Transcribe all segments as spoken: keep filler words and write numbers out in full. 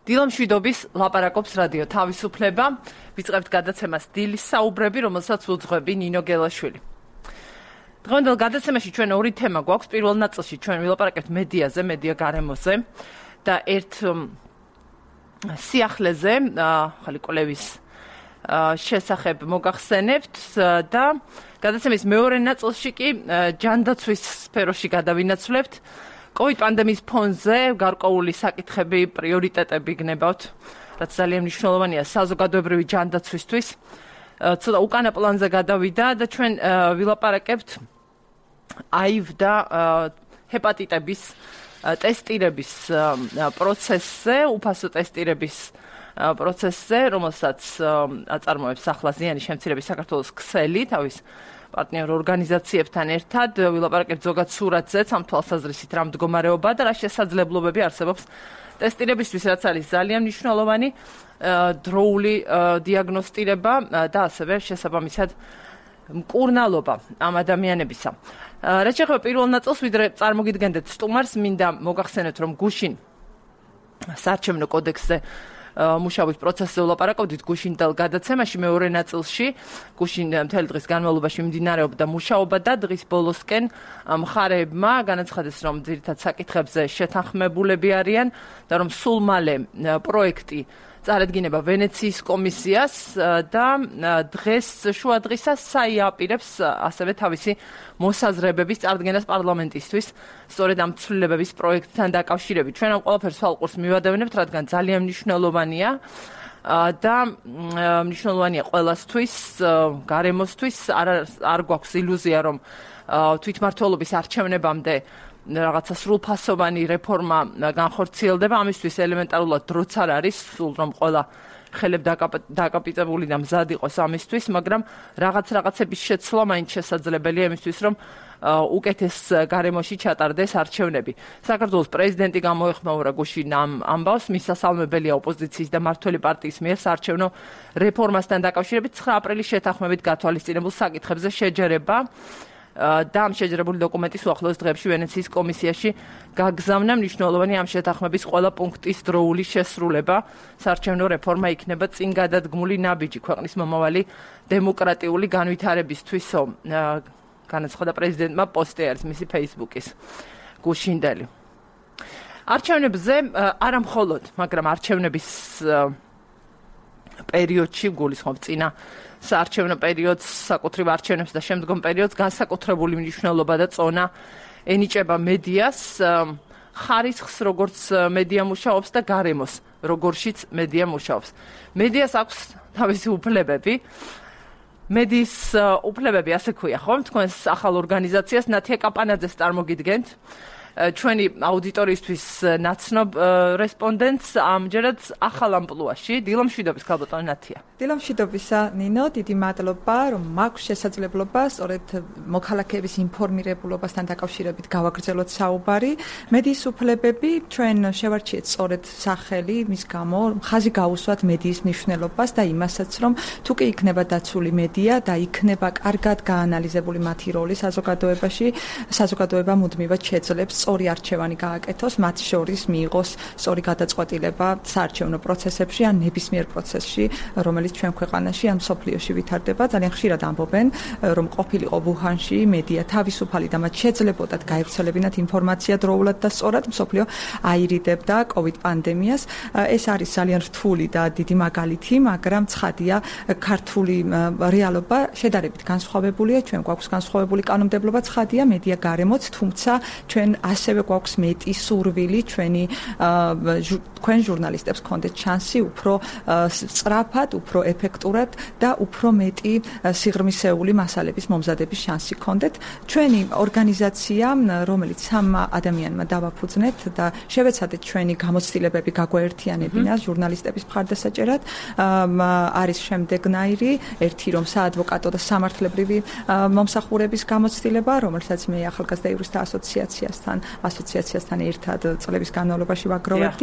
დილამშვიდობის ლაპარაკობს რადიო თავისუფლება. ვიწყებთ გადაცემას დილის საუბრები, რომელსაც უძღვები ნინო გელაშვილი. დღევანდელ გადაცემაში ჩვენ ორი თემა გვაქვს. პირველ ნაწილში ჩვენ ვილაპარაკებთ მედიაზე, მედია გარემოზე და ერთ სიახლეზე, ახალი კვლევის შესახებ მოგახსენებთ და გადაცემის მეორე ნაწილში კი ჯანდაცვის სფეროში გადავინაცვლებთ. COVID პანდემიის ფონზე გარკვეული საკითხები, პრიორიტეტები გნებავთ, რაც ძალიან მნიშვნელოვანია საზოგადოებრივი ჯანდაცვისთვის. ცოტა უკანა პლანზე გადავიდა და ჩვენ ვილაპარაკებთ აივ და ჰეპატიტების ტესტირების პროცესზე, უფასო ტესტირების პროცესზე, რომელსაც აწარმოებს ახლა ზიანი შემცირების საქართველოს ქსელი თავის პარტნიორ ორგანიზაციებთან ერთად. ვილაპარაკებთ ზოგად სურათზეც ამ თვალსაზრისით რა მდგომარეობა და რა შესაძლებლობები არსებობს ტესტირებისთვის, რაც არის ძალიან მნიშვნელოვანი დროული დიაგნოსტირება და ასევე შესაბამისად მკურნალობა ამ ადამიანებისა. რაც შეეხება პირველ ნაწილს, ვიდრე წარმოგიდგენდეთ სტუმარს, მინდა მოგახსენოთ, რომ გუშინ საარჩევნო კოდექსზე მუშაობის პროცესზე ვლაპარაკობდით გუშინდელ გადაცემაში მეორე ნაწილში. გუშინ მთელი დღის განმავლობაში მიმდინარეობდა მუშაობა და დღის ბოლოსკენ მხარეებმა განაცხადეს, რომ ძირითად საკითხებზე შეთანხმებულები არიან და რომ სულ მალე პროექტი წარადგინება ვენეციის კომისიას და დღეს შუა დღისას საიაპირებს ასევე თავისი მოსაზრებების წარდგენას პარლამენტისთვის სწორედ ამ ცვლილებების პროექტთან დაკავშირებით. ჩვენ ამ ყველაფერს ვალყურს მივადევნებთ, რადგან ძალიან მნიშვნელოვანია და მნიშვნელოვანია ყველასთვის, გარემოსთვის. არ არ გვაქვს ილუზია, რომ თვითმმართველობის არჩევნებამდე რაღაცა სრულფასოვანი რეფორმა განხორციელდება. ამისთვის ელემენტარულად დროც არ არის, სულ რომ ყველა ხელებ დაკაპიტებული და მზად იყოს ამისთვის, მაგრამ რაღაც რაღაცების შეცვლა მაინც შესაძლებელია იმისთვის, რომ უკეთეს გარემოში ჩატარდეს არჩევნები. საქართველოს პრეზიდენტი გამოეხმაურა გუშინ ამ ამბავს, მისასალმებელია ოპოზიციის და მმართველი პარტიის მიერ საარჩევნო რეფორმასთან დაკავშირებით ცხრა აპრილის შეთანხმებით გათვალისწინებულ საკითხებზე შეჯერება და ამ შეჯერებული დოკუმენტის უახლოეს დღეებში ვენეციის კომისიაში გაგზავნა. მნიშვნელოვანი ამ შეთანხმების ყველა პუნქტის დროული შესრულება. საარჩევნო რეფორმა იქნება წინ გადადგმული ნაბიჯი ქვეყნის მომავალი დემოკრატიული განვითარებისთვისო, განაცხადა პრეზიდენტმა პოსტი არის მისი ფეისბუქის გუშინდელი. არჩევნებზე არა მხოლოდ, მაგრამ არჩევნების პერიოდში გულისხმობ წინა საარჩევნო პერიოდს, საკუთრივ არჩევნებს და შემდგომ პერიოდს განსაკუთრებული მნიშვნელობა და წონა ენიჭება მედიას, ხარისხს როგორც მედია მუშაობს და გარემოს როგორშიც მედია მუშაობს. მედიას აქვს თავისი უფლებები. მედიის უფლებები ასე ქვია, ხომ? თქვენს ახალ ორგანიზაციას ნათია კაპანაძეს წარმოგიდგენთ. ჩვენი აუდიტორიისთვის ნაცნობ რესპონდენტს ამჯერად ახალ ამპლუაში. დილამშვიდობის ქალბატონი ნათია. დილამშვიდობისა ნინო, დიდი მადლობა, რომ მაქვს შესაძლებლობა სწორედ მოქალაქეების ინფორმირებულობასთან დაკავშირებით გავაგრძელოთ საუბარი. მედიის უფლებები ჩვენ შევარჩიეთ სწორედ სახელი მის გამო, ხაზი გაუსვათ მედიის მნიშვნელობას და იმასაც, რომ თუ კი იქნება დაცული მედია და იქნება კარგად გაანალიზებული მათი როლი საზოგადოებაში, საზოგადოება მუდმივად შეძლებს სწორი არჩევანი გააკეთოს, მათ შორის მიიღოს სწორი გადაწყვეტილება საარჩევნო პროცესებში ან ნებისმიერ პროცესში, რომელიც ჩვენ ქვეყანაში ან მსოფლიოში ვითარდება. ძალიან ხშირად ამბობენ, რომ ყოფილიყო ვუჰანში მედია თავისუფალი და მათ შეძლებოდათ გაევრცელებინათ ინფორმაცია დროულად და სწორად მსოფლიო აირიდებდა COVID პანდემიას. ეს არის ძალიან რთული და დიდი მაგალითი, მაგრამ ცხადია, ქართული რეალობა შედარებით განსხვავებულია, ჩვენ გვაქვს განსხვავებული კანონმდებლობა, ცხადია, მედია გარემოც, თუმცა ჩვენ ასევე გვაქვს მეტი სურვილი ჩვენი თქვენ ჟურნალისტებს გქონდეთ შანსი უფრო სწრაფად, უფრო ეფექტურად და უფრო მეტი სიღრმისეული მასალების მომზადების შანსი გქონდეთ. ჩვენი ორგანიზაცია, რომელიც სამ ადამიანმა დავაფუძნეთ და შევეცადეთ ჩვენი გამოცდილებები გაგვაერთიანებინა ჟურნალისტების მხარდასაჭერად, არის შემდეგნაირი, ერთი რომ საადვოკატო და სამართლებრივი მომსახურების გამოცდილება, რომელსაც მე ახალგაზრდა იურისტთა ასოციაციასთან ასოციაციასთან ერთად წლების განმავლობაში ვაგროვებდი ერთის მხრივ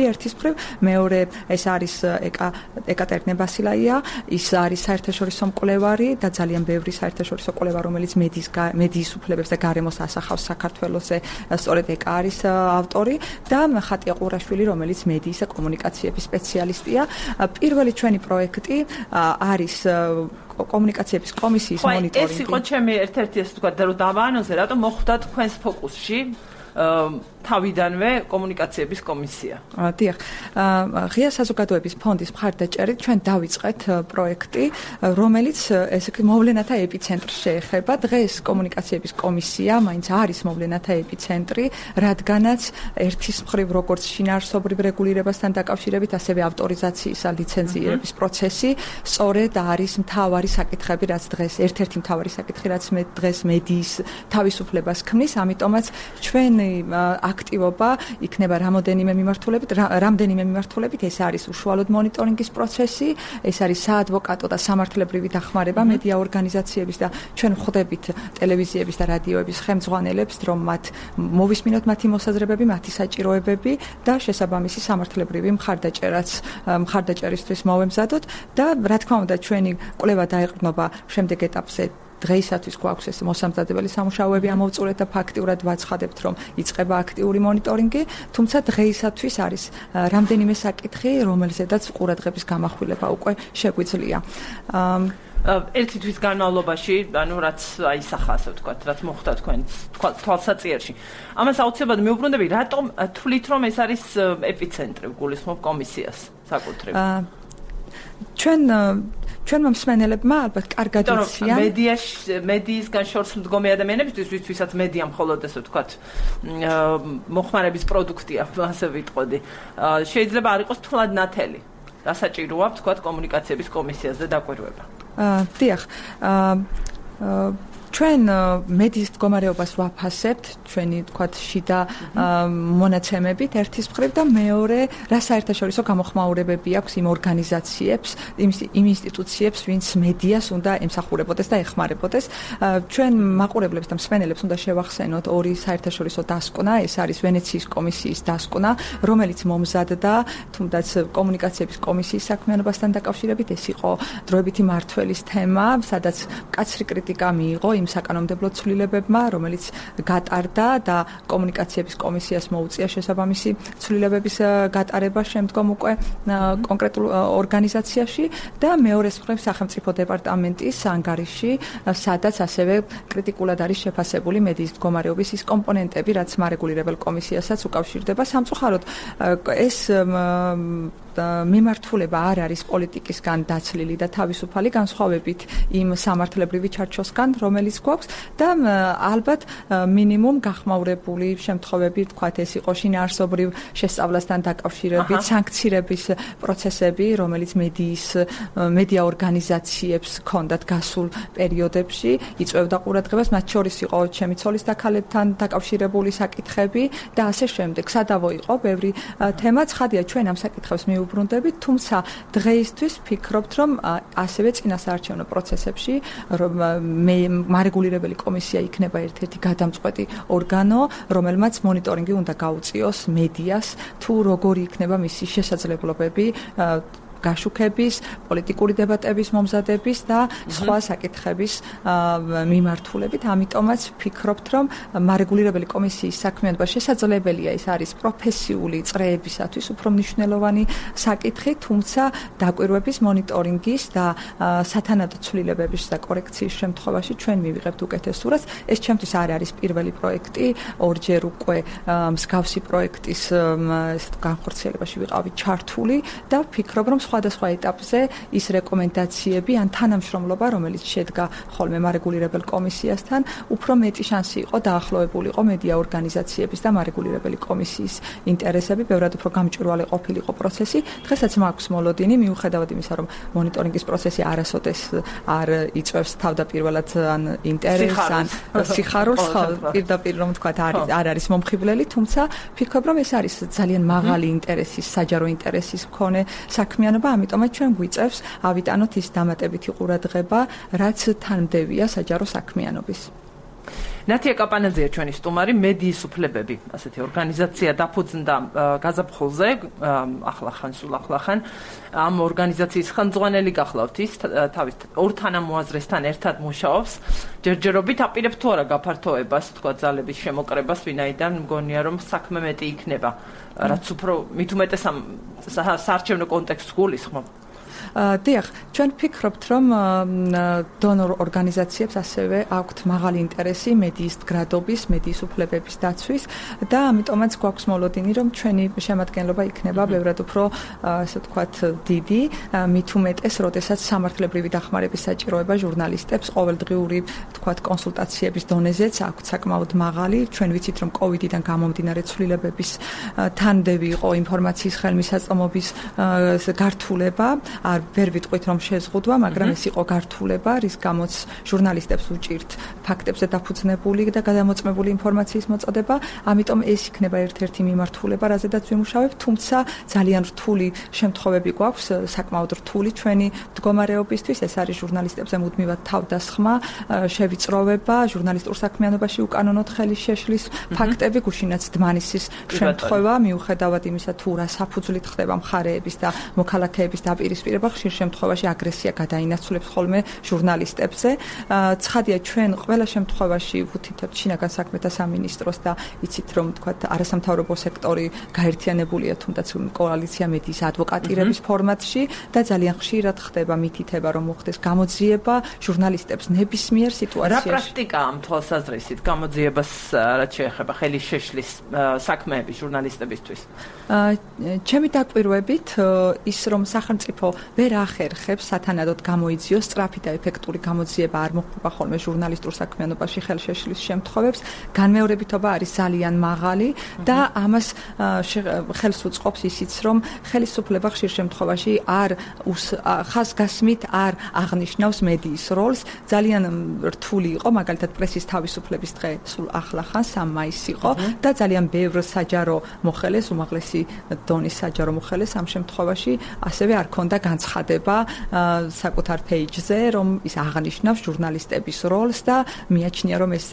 მხრივ, მეორე ეს არის ეკა ეკატერინე ბასილაია, ის არის საერთაშორისო მკვლევარი და ძალიან ბევრი საერთაშორისო მკვლევარი, რომელიც მედიის მედიის უფლებებს და გარემოს ასახავს საქართველოზე, სწორედ ეკა არის ავტორი და ხატია ყურაშვილი, რომელიც მედიის და კომუნიკაციების სპეციალისტია. პირველი ჩვენი პროექტი არის კომუნიკაციების კომისიის მონიტორინგი. ეს იყო ჩემი ერთ-ერთი ასე ვთქვათ, რომ დავაანონსე, რატომ მოხვდა თქვენს ფოკუსში თავიდანვე კომუნიკაციების კომისია. დიახ. ღია საზოგადოების ფონდის მხარდაჭერით ჩვენ დავიწყეთ პროექტი, რომელიც ესე იგი მოვლენათა ეპიცენტრს შეეხება. დღეს კომუნიკაციების კომისია მაინც არის მოვლენათა ეპიცენტრი, რადგანაც ერთის მხრივ როგორც შინაარსობრივ რეგულირებასთან დაკავშირებით, ასევე ავტორიზაციისა, ლიცენზირების პროცესი, სწორედ არის მთავარი საკითხები, რაც დღეს ერთ-ერთი მთავარი საკითხი, რაც მე დღეს მედიის თავისუფლებას ქმნის, ამიტომაც ჩვენ აქტივობა იქნება რამოდენიმე მიმართულებით, რამდენიმე მიმართულებით, ეს არის უშუალოდ მონიტორინგის პროცესი, ეს არის საადვოკატო და სამართლებრივი დახმარება მედია ორგანიზაციების და ჩვენ ვხვდებით ტელევიზიების და რადიოების ხელმძღვანელებს, რომ მათ მოვისმინოთ მათი მოსაზრებები, მათი საჭიროებები და შესაბამისი სამართლებრივი მხარდაჭერაც მხარდაჭერისთვის მოვემზადოთ და რა თქმა უნდა ჩვენი კვლევა დაეყრდნობა შემდეგ ეტაპზე. დღეისათვის გვაქვს ეს მოსამზადებელი სამუშაოები ამოვწურეთ და ფაქტიურად ვაცხადებთ, რომ იწყება აქტიური მონიტორინგი, თუმცა დღეისათვის არის რამდენიმე საკითხი, რომელზედაც ყურადღების გამახვილება უკვე შეგვიძლია. ერთი თვის განმავლობაში, ანუ რაც აისახა, ასე ვთქვათ, რაც მოხდა თქვენ თვალსაჩინოში. ამას აუცილებლად მეუბრუნდები, რატომ თვლით, რომ ეს არის ეპიცენტრი, გულისხმობ კომისიას საკუთრებით? ჩვენ ჩვენმა მსმენელებმა ალბათ კარგად იციან მედიაში მედიისგან შორს მდგომი ადამიანებისთვის, ვისთვისაც მედია მხოლოდ ასე ვთქვათ მოხმარების პროდუქტია, ასე ვიტყოდი. შეიძლება არ იყოს თვალად ნათელი. დასაჭიროა ვთქვათ კომუნიკაციების კომისიაზე დაკვირვება. დიახ. ჩვენ მედიის მდგომარეობას ვაფასებთ, ჩვენი თქვათ შიდა მონაცემებით ერთის მხრივ და მეორე რა საერთაშორისო გამოხმაურებები აქვს იმ ორგანიზაციებს, იმ ინსტიტუციებს, ვინც მედიას უნდა ემსახურებოდეს და ეხმარებოდეს. ჩვენ მაყურებლებს და მსმენელებს უნდა შევახსენოთ ორი საერთაშორისო დასკვნა, ეს არის ვენეციის კომისიის დასკვნა, რომელიც მომზადდა თუნდაც კომუნიკაციების კომისიის საქმიანობასთან დაკავშირებით, ეს იყო დროებითი მმართველის თემა, სადაც მკაცრი კრიტიკა მიიღო იმ საკანონმდებლო ცვლილებებმა, რომელიც გატარდა და კომუნიკაციების კომისიას მოუწია შესაბამისი ცვლილებების გატარება შემდგომ უკვე კონკრეტულ ორგანიზაციაში და მეორე მხრივ სახელმწიფო დეპარტამენტის ანგარიში, სადაც ასევე კრიტიკულად არის შეფასებული მედიის მდგომარეობის ის კომპონენტები, რაც მარეგულირებელ კომისიასაც უკავშირდება. სამწუხაროდ ეს მიმართულება არ არის პოლიტიკისგან დაცლილი და თავისუფალი, განსხვავებით იმ სამართლებრივი ჩარჩოსგან, რომელიც გვაქვს და ალბათ მინიმუმ გახმაურებული შემთხვევები, თქვათ ეს იყო შინაარსობრივ შესწავლასთან დაკავშირებით, სანქცირების პროცესები, რომელიც მედიის მედია ორგანიზაციებს ჰქონდათ გასულ პერიოდებში, იწვევდა ყურადღებას, მათ შორის იყო ჩემი ცოლის და ქალებთან დაკავშირებული საკითხები და ასე შემდეგ. სადავო იყო ბევრი თემა, ცხადია ჩვენ ამ საკითხებს მიუბრუნდებით, თუმცა დღეისთვის ვფიქრობთ, რომ ასევე წინასაარჩევნო პროცესებში რომ მე მარეგულირებელი კომისია იქნება ერთ-ერთი გადამწყვეტი ორგანო, რომელმაც მონიტორინგი უნდა გაუწიოს მედიას, თუ როგორი იქნება მისი შესაძლებლობები გაშუქების, პოლიტიკური დებატების მომზადების და სხვა საკითხების მიმართულებით. ამიტომაც ვფიქრობთ, რომ მარეგულირებელი კომისიის საქმიანობა შესაძლებელია, ეს არის პროფესიული წრეებისათვის უფრო მნიშვნელოვანი საკითხი, თუმცა დაკვირვების, მონიტორინგის და სათანადო ცვლილებების და კორექციის შემთხვევაში ჩვენ მივიღებთ უკეთესურას. ეს ჩემთვის არ არის პირველი პროექტი, ორჯერ უკვე მსგავსი პროექტის განხორციელებაში ვიყავი ჩართული და ვფიქრობ, რომ სხვადასხვა ეტაპზე ის რეკომენდაციები ან თანამშრომლობა, რომელიც შედგა ხოლმე მარეგულირებელ კომისიასთან, უფრო მეტი შანსი იყო დაახლოებულიყო მედია ორგანიზაციების და მარეგულირებელი კომისიის ინტერესები, ბევრად უფრო გამჭვირვალე ყოფილიყო პროცესი. დღესაც მაქვს მოლოდინი, მიუხედავად იმისა, რომ მონიტორინგის პროცესი არასოდეს არ იწვევს თავდაპირველად ან ინტერესს, ან სიხარულს, პირდაპირ რომ თქვა არ არის მომხიბვლელი, თუმცა ვფიქრობ, რომ ეს არის ძალიან მაღალი ინტერესის, საჯარო ინტერესის მქონე საქმიანობა. ამიტომაც ჩვენ გვიწევს ავიტანოთ ის დამატებითი ყურადღება, რაც თანმდევია საჯარო საქმიანობის. ნათია კაპანაძეა ჩვენი სტუმარი, მედიის უფლებები, ასეთი ორგანიზაცია დაფუძნდა გაზაფხულზე, ახლახან, სულ ახლახან. ამ ორგანიზაციის ხელმძღვანელი გახლავთ ის, თავის ორ თანამოაზრესთან ერთად მუშაობს. ჯერჯერობით აპირებთ თუ არა გაფართოებას, თქვა ძალების შემოკრებას, ვინაიდან მგონია რომ საქმე მეტი იქნება, რაც უფრო მით უმეტეს ამ საარჩევნო კონტექსტს გულისხმობ. დიახ, ჩვენ ვფიქრობთ, რომ დონორ ორგანიზაციებს ასევე აქვთ მაღალი ინტერესი მედიის მდგრადობის, მედიის უფლებების დაცვის და ამიტომაც გვაქვს მოლოდინი, რომ ჩვენი შემადგენლობა იქნება ბევრად უფრო, ასე ვთქვათ, დიდი, მით უმეტეს, როდესაც სამართლებრივი დახმარების საჭიროება ჟურნალისტებს ყოველდღიური, ვთქვათ, კონსულტაციების დონეზეც აქვთ საკმაოდ მაღალი. ჩვენ ვიცით, რომ კოვიდიდან გამომდინარე ცვლილებების თანდევი იყო ინფორმაციის ხელმისაწვდომობის გართულება. არ ვერ ვიტყვით რომ შეზღუდვა, მაგრამ ეს იყო გართულება, რის გამოც ჟურნალისტებს უჭირთ ფაქტებზე დაფუძნებული და გადამოწმებული ინფორმაციის მოწოდება, ამიტომ ეს იქნება ერთ-ერთი მიმართულება, რაზედაც ვიმუშავებ, თუმცა ძალიან რთული შემთხვევები გვაქვს, საკმაოდ რთული ჩვენი მდგომარეობისთვის, ეს არის ჟურნალისტებზე მუდმივად თავდასხმა, შევიწროვება, ჟურნალისტურ საქმიანობაში უკანონოდ ხელის შეშლის ფაქტები, გუშინაც დმანისის შემთხვევა, მიუხედავად იმისა, თუ რა საფუძვლით ხდება მხარეების და მოქალაქეების დაპირისპირება, ხშირ შემთხვევაში აგრესია გადაინაცვლებს ხოლმე ჟურნალისტებზე. ცხადია, ჩვენ ყველა შემთხვევაში ვუთითებთ შინაგან საქმეთა სამინისტროს და იცით რომ თქვათ არასამთავრობო სექტორი გაერთიანებულია, თუნდაც კოალიცია მედიის ადვოკატირების ფორმატში და ძალიან ხშირად ხდება მითითება, რომ მოხდეს გამოძიება ჟურნალისტებს ნებისმიერ სიტუაციაში. რა პრაქტიკაა ამ თვალსაზრისით გამოძიებას რაც შეეხება ხელის შეშლის საქმეების ჟურნალისტებისთვის? ჩემი დაკვირვებით ის რომ სახელმწიფო ვერ ახერხებს სათანადოდ გამოიძიოს სწრაფი და ეფექტური გამოძიება არ მოხდება ხოლმე ჟურნალისტურ საქმიანობაში ხელშეშლის შემთხვევებს, განმეორებითობა არის ძალიან მაღალი და ამას ხელს უწყობს ისიც, რომ ხელისუფლება ხშირ შემთხვევაში არ ხაზგასმით არ აღნიშნავს მედიის როლს. ძალიან რთული იყო, მაგალითად პრესის თავისუფლების დღე სულ ახლახან სამი მაისი იყო და ძალიან ბევრ საჯარო მოხელეს, უმაღლესი დონის საჯარო მოხელეს ამ შემთხვევაში ასევე არ ქონდა განცხადება საკუთარ პეიჯზე, რომ ის აღნიშნავს ჟურნალისტების როლს და მიაჩნია, რომ ეს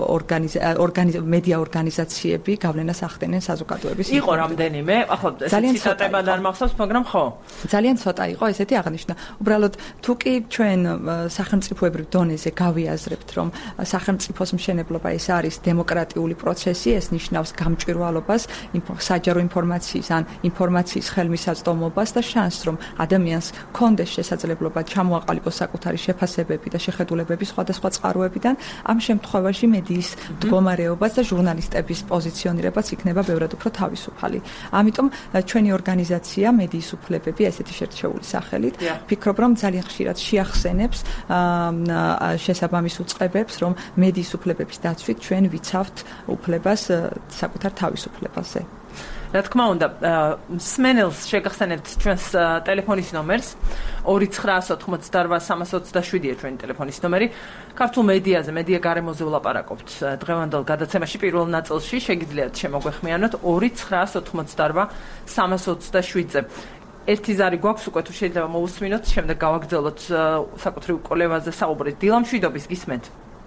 მედია ორგანიზაციები გავლენას ახდენენ საზოგადოების. იყო რამდენიმე, ახლა ციტატებად არ მახსოვს, მაგრამ ხო. ძალიან ცოტა იყო ესეთი აღნიშნა. უბრალოდ თუ კი ჩვენ სახელმწიფოებრივ დონეზე გავიაზრებთ, რომ სახელმწიფოს მშენებლობა ეს არის დემოკრატიული პროცესი, ეს ნიშნავს გამჭვირვალობას, საჯარო ინფორმაციის ან ინფორმაციის ხელმისაწვდომობას და შანსს, რომ ადამიანს კონდეს შესაძლებლობა ჩამოაყალიბოს საკუთარი შეფასებები და შეხედულებები სხვადასხვა წყაროებიდან, ამ შემთხვევაში მედიის მდგომარეობაც და ჟურნალისტების პოზიციონირებაც იქნება ბევრად უფრო თავისუფალი. ამიტომ ჩვენი ორგანიზაცია მედიის უფლებები, ესეთი შერჩეული სახელით, ვფიქრობ, რომ ძალიან ხშირად შეახსენებს შესაბამის უწყებებს, რომ მედიის უფლებების დაცვით ჩვენ ვიცავთ უფლებას საკუთარ თავისუფლებაზე. რა თქმა უნდა, სმენელს შეგახსენებთ ჩვენს ტელეფონის ნომერს ორი ცხრაასი ოცდაოთხმოცდარბა სამას ოცდაშვიდია ჩვენი ტელეფონის ნომერი. ქართულ მედიაზე, მედია გარემოზე ვლაპარაკობთ დღევანდელ გადაცემაში პირველ ნაწილში, შეგიძლიათ შემოგვეხმიანოთ ორი ცხრაასი ოცდაოთხმოცდარბა სამას ოცდაშვიდზე. ერთი ზარი გვაქვს უკვე, თუ შეიძლება მოусმინოთ, შემდეგ გავაგრძელოთ საკუთრივ კოლევაზე საუბრი. დილა მშვიდობის, გისმენთ?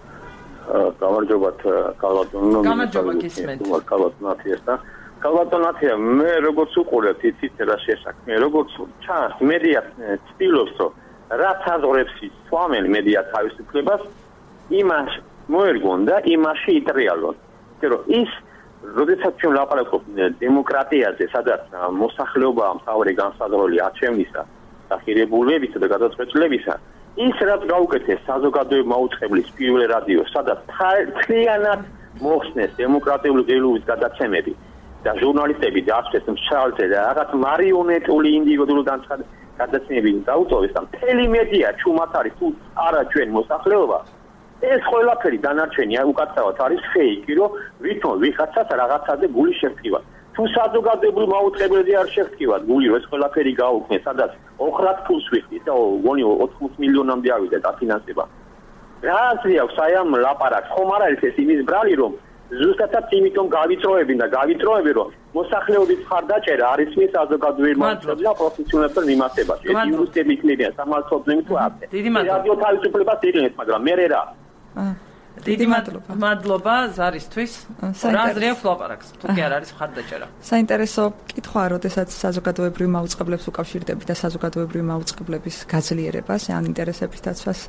გამარჯობათ, კალბატონო. გამარჯობა, გისმენთ. კალბატონათიესთან. კალბატონათია, მე როგორც უყურებთ, იცით რა შესაქმე, როგორც ჩანს, მედია ცდილობს, რომ რაც აზრებს სვამენ მედია თავისუფლებას, იმას მოერგონ და იმაში იტრიალონ. რომ ის როდესაც ჩვენ ვლაპარაკობთ დემოკრატიაზე, სადაც მოსახლეობა მთავარი განსაზღვრული არჩევნისა, დახირებულებისა და გადაწყვეტილებისა, ის რაც გაუკეთეს საზოგადოებრივ მაუწყებლის პირველ რადიოს, სადაც მთლიანად მოხსნეს დემოკრატიული ღირსების გადაცემები და ჟურნალისტები დაასვეს მშრალზე და რაღაც მარიონეტული ინდივიდუალური გადაცემები დაუწოვეს და მთელი მედია ჩუმად არის თუ არა ჩვენ მოსახლეობა. ეს ყველაფერი დანარჩენი უკაცრავად არის ფეიკი, რომ ვითომ ვიღაცას რაღაცაზე გული შევტკივა. თუ საზოგადოებრივ მაუწყებელზე არ შევტკივათ გული, რომ ეს ყველაფერი გაუქმეს, სადაც ოხრად ფულს ვიხდით და გონი ოთხმოცდაოთხ მილიონამდე ავიდა დაფინანსება. რა აზრი აქვს აი ამ ლაპარაკს? ხომ არ არის ეს იმის ბრალი, რომ ზუსტადაც იმიტომ გავიწროებინ და გავიწროები, რომ მოსახლეობის მხარდაჭერა არის მის საზოგადოებრივ მაუწყებელს და პროფესიონალებს მიმართებაში. ეს იურისტები იქნებიან, სამართლებრივი თუ აფე. რადიო თავისუფლებას იღებს, მაგრამ მე რა დიდი მადლობა. მადლობა ზარისთვის. რა აზრი აქვს ლაპარაკს? თუ კი არ არის მხარდაჭერა. საინტერესო კითხვაა, როდესაც საზოგადოებრივი მაუწყებლებს უკავშირდები და საზოგადოებრივი მაუწყებლების გაძლიერებას, ან ინტერესების დაცვას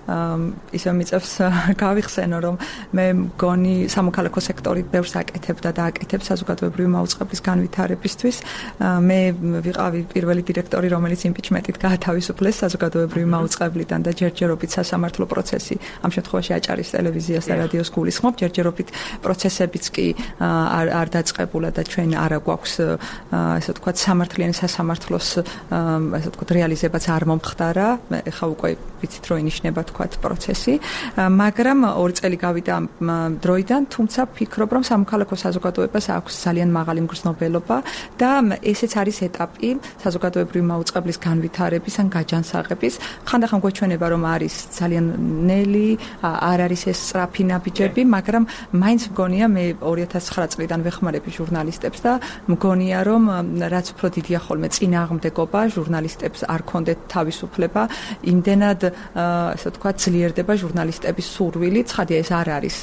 ისე მიწევს გავიხსენო, რომ მე მგონი სამოქალაქო სექტორი ბევრს აკეთებდა და აკეთებს საზოგადოებრივი მაუწყებლის განვითარებისთვის. მე ვიყავი პირველი დირექტორი, რომელიც იმპიჩმენტით გაათავისუფლეს საზოგადოებრივი მაუწყებლიდან და ჯერჯერობით სასამართლო პროცესი ამ შემთხვევაში აჭარის ტელევიზიას და რადიოს გულისხმობ, ჯერჯერობით პროცესებიც კი არ არ დაწყებულა და ჩვენ არა გვაქვს ესე ვთქვათ სამართლიანი სასამართლოს ესე ვთქვათ რეალიზებაც არ მომხდარა. ეხლა უკვე ვიცით რომ ინიშნება თქვათ პროცესი, მაგრამ ორი წელი გავიდა დროიდან, თუმცა ვფიქრობ რომ სამოქალაქო საზოგადოებას აქვს ძალიან მაღალი მგრძნობელობა და ესეც არის ეტაპი საზოგადოებრივი მაუწყებლის განვითარების ან გაჯანსაღების. ხანდახან გვეჩვენება რომ არის ძალიან ნელი, არ არის ეს სწრაფი ნაბიჯები, მაგრამ მაინც მგონია, მე ორი ათას ცხრა წლიდან ვეხმარები ჟურნალისტებს და მგონია რომ რაც უფრო დიდია ხოლმე წინააღმდეგობა, ჟურნალისტებს არ ქონდეთ თავისუფლება, იმდენად ასე ვთქვათ ძლიერდება ჟურნალისტების სურვილი. ცხადია ეს არ არის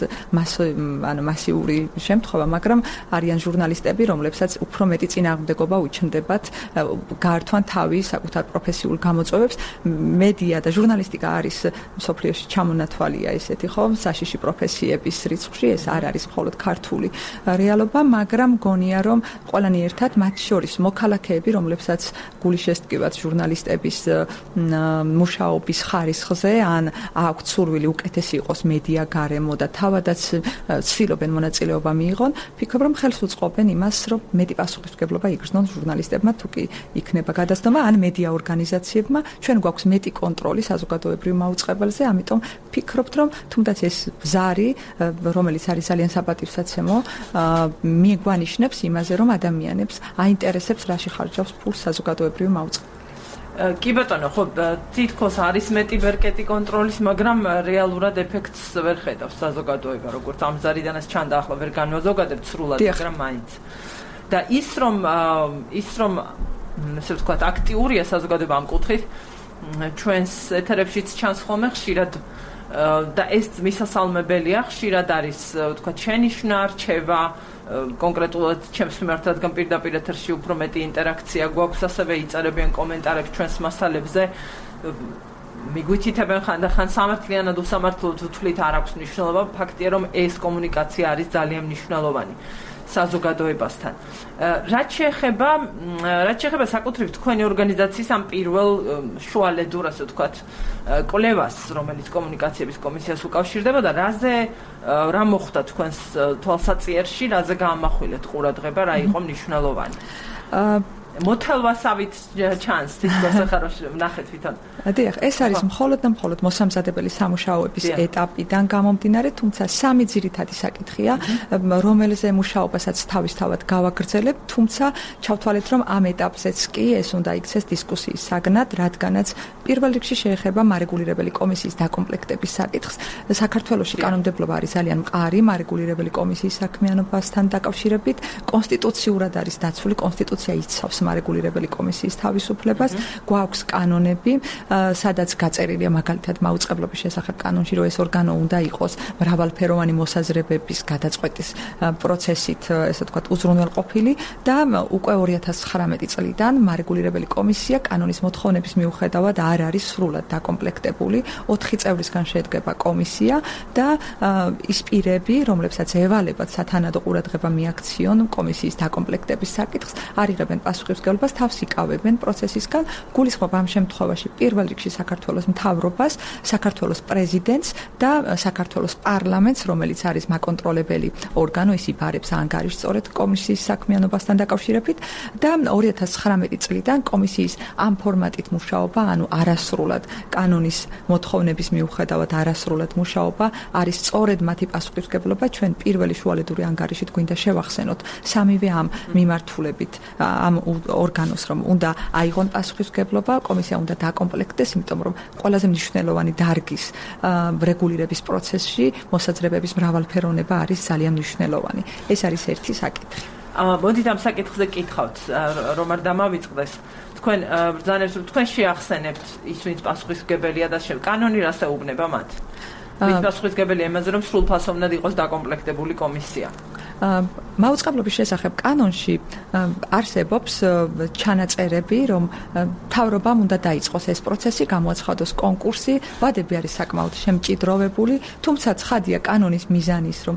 ანუ მასიური შემთხვევა, მაგრამ არიან ჟურნალისტები, რომლებსაც უფრო მეტი წინააღმდეგობა უჩნდებათ, გაართვან თავის საკუთარ პროფესიულ გამოწვევებს. მედია და ჟურნალისტიკა არის მსოფლიოში ჩამონათვალია ესეთი ხო, საშიში პროფესიების რიცხვში, ეს არ არის მხოლოდ ქართული რეალობა, მაგრამ მგონია რომ ყველანი ერთად, მათ შორის მოქალაქეები, რომლებსაც გული შესტკივათ ჟურნალისტების მუშაობის ხარისხზე, ან აქვთ სურვილი უკეთესი იყოს მედია გარემო და თავადაც ცდილობენ მონაწილეობა მიიღონ, ვფიქრობ რომ ხელს უწყობენ იმას, რომ მეტი პასუხისმგებლობა იგრძნონ ჟურნალისტებმა, თუ კი იქნება გადაცემა ან მედია ორგანიზაციებმა. ჩვენ გვაქვს მეტი კონტროლი საზოგადოებრივ მაუწყებელზე, ამიტომ ვფიქრობთ რომ თუნდაც ეს ბზარი, რომელიც არის ძალიან საპატივსაცემო, მიგვანიშნებს იმაზე, რომ ადამიანებს აინტერესებს რაში ხარჯავს ფულს საზოგადოებრივი მაუწყებელი. კი ბატონო, ხო, თითქოს არის მეტი ბერკეტი კონტროლის, მაგრამ რეალურად ეფექტს ვერ ხედავს საზოგადოება, როგორც ამ ზარიდანაც ჩანდა, ახლა ვერ განვაზოგადებთ სრულად, მაგრამ მაინც. და ის რომ ის რომ ესე ვთქვათ, აქტიურია საზოგადოება ამ კუთხით, ჩვენს ეთერებშიც ჩანს ხოლმე ხშირად და ეს მისასალმებელია, ხშირად არის ვთქვათ შენიშვნა, რჩევა, კონკრეტულად ჩემს მიმართ, რადგან პირდაპირ ეთერში უფრო მეტი ინტერაქცია გვაქვს, ასევე იწერებიან კომენტარებს ჩვენს მასალებზე, მიგვითითებენ ხანდახან სამართლიანად უსამართლოდ ვთვლით, არ აქვს მნიშვნელობა, ფაქტია რომ ეს კომუნიკაცია არის ძალიან მნიშვნელოვანი საზოგადოებასთან. რაც შეეხება რაც შეეხება საკუთრივ თქვენი ორგანიზაციის ამ პირველ შუალედურ, ასე ვთქვათ, კვლევას, რომელიც კომუნიკაციების კომისიას უკავშირდება და რაზე რა მოხდა თქვენს თვალსაწიერში, რაზე გაამახვილეთ ყურადღება, რა იყო მნიშვნელოვანი. მოთელვასავით ჩანს თითქოს ახლა ვნახეთ თვითონ. დიახ, ეს არის მხოლოდ და მხოლოდ მოსამზადებელი სამუშაოების ეტაპიდან გამომდინარე, თუმცა სამი ძირითადი საკითხია, რომელზე მუშაობასაც თავისთავად გავაგრძელებ, თუმცა ჩავთვალეთ, რომ ამ ეტაპზეც კი ეს უნდა იქცეს დისკუსიის საგნად, რადგანაც პირველ რიგში შეეხება მარეგულირებელი კომისიის დაკომპლექტების საკითხს. საქართველოში კანონმდებლობა არის ძალიან მყარი მარეგულირებელი კომისიის საქმიანობასთან დაკავშირებით, კონსტიტუციურად არის დაცული, კონსტიტუცია იცავს მარეგულირებელი კომისიის თავისუფლებას, გვაქვს კანონები, სადაც გაწერილია მაგალითად მაუწყებლობის შესახებ კანონში, რომ ეს ორგანო უნდა იყოს მრავალფეროვანი მოსაზრებების გადაწყვეტის პროცესით, ესე ვთქვათ, უზრუნველყოფილი და უკვე ორი ათას ცხრამეტი წლიდან მარეგულირებელი კომისია კანონის მოთხოვნების მიუხედავად არ არის სრულად დაკომპლექტებული. ოთხი წევრისგან შედგება კომისია და ის პირები, რომლებსაც ევალებათ სათანადო ყურადღება მიაქციონ კომისიის დაკომპლექტების საკითხს, არიღებენ პასუხისმგებლობას, თავს იკავებენ პროცესისგან. გულისხმობ ამ შემთხვევაში პირველ რიგში საქართველოს მთავრობას, საქართველოს პრეზიდენტს და საქართველოს პარლამენტს, რომელიც არის მაკონტროლებელი ორგანო, ის იბარებს ანგარიშს სწორედ კომისიის საქმიანობასთან დაკავშირებით და ორი ათას ცხრამეტი წლიდან კომისიის ამ ფორმატით მუშაობა, ანუ არასრულად კანონის მოთხოვნების მიუხედავად არასრულად მუშაობა არის სწორედ მათი პასუხისმგებლობა. ჩვენ პირველი შუალედური ანგარიშით გვინდა შევახსენოთ სამივე ამ მიმართულებით ამ ორგანოს, რომ უნდა აიღონ პასუხისმგებლობა, კომისია უნდა დაკომპლექტდეს, იმიტომ რომ ყველაზე მნიშვნელოვანი დარგის რეგულირების პროცესში მოსაზრებების მრავალფეროვნება არის ძალიან მნიშვნელოვანი. ეს არის ერთი საკითხი. მოდით ამ საკითხზე კითხავთ, რომ არ დამავიწყდეს. თქვენ ბრძანებს, რომ თქვენ შეახსენებთ ის, ვინც პასუხისმგებელია და კანონი რას ეუბნება მათ? ვით პასუხისმგებელი იმაზე, რომ სრულფასოვნად იყოს დაკომპლექტებული კომისია. მაუწყებლობის შესახებ კანონში არსებობს ჩანაწერები, რომ მთავრობამ უნდა დაიწყოს ეს პროცესი, გამოაცხადოს კონკურსი, ვადები არის საკმაოდ შემჭიდროვებული, თუმცა ცხადია კანონის მიზანის, რომ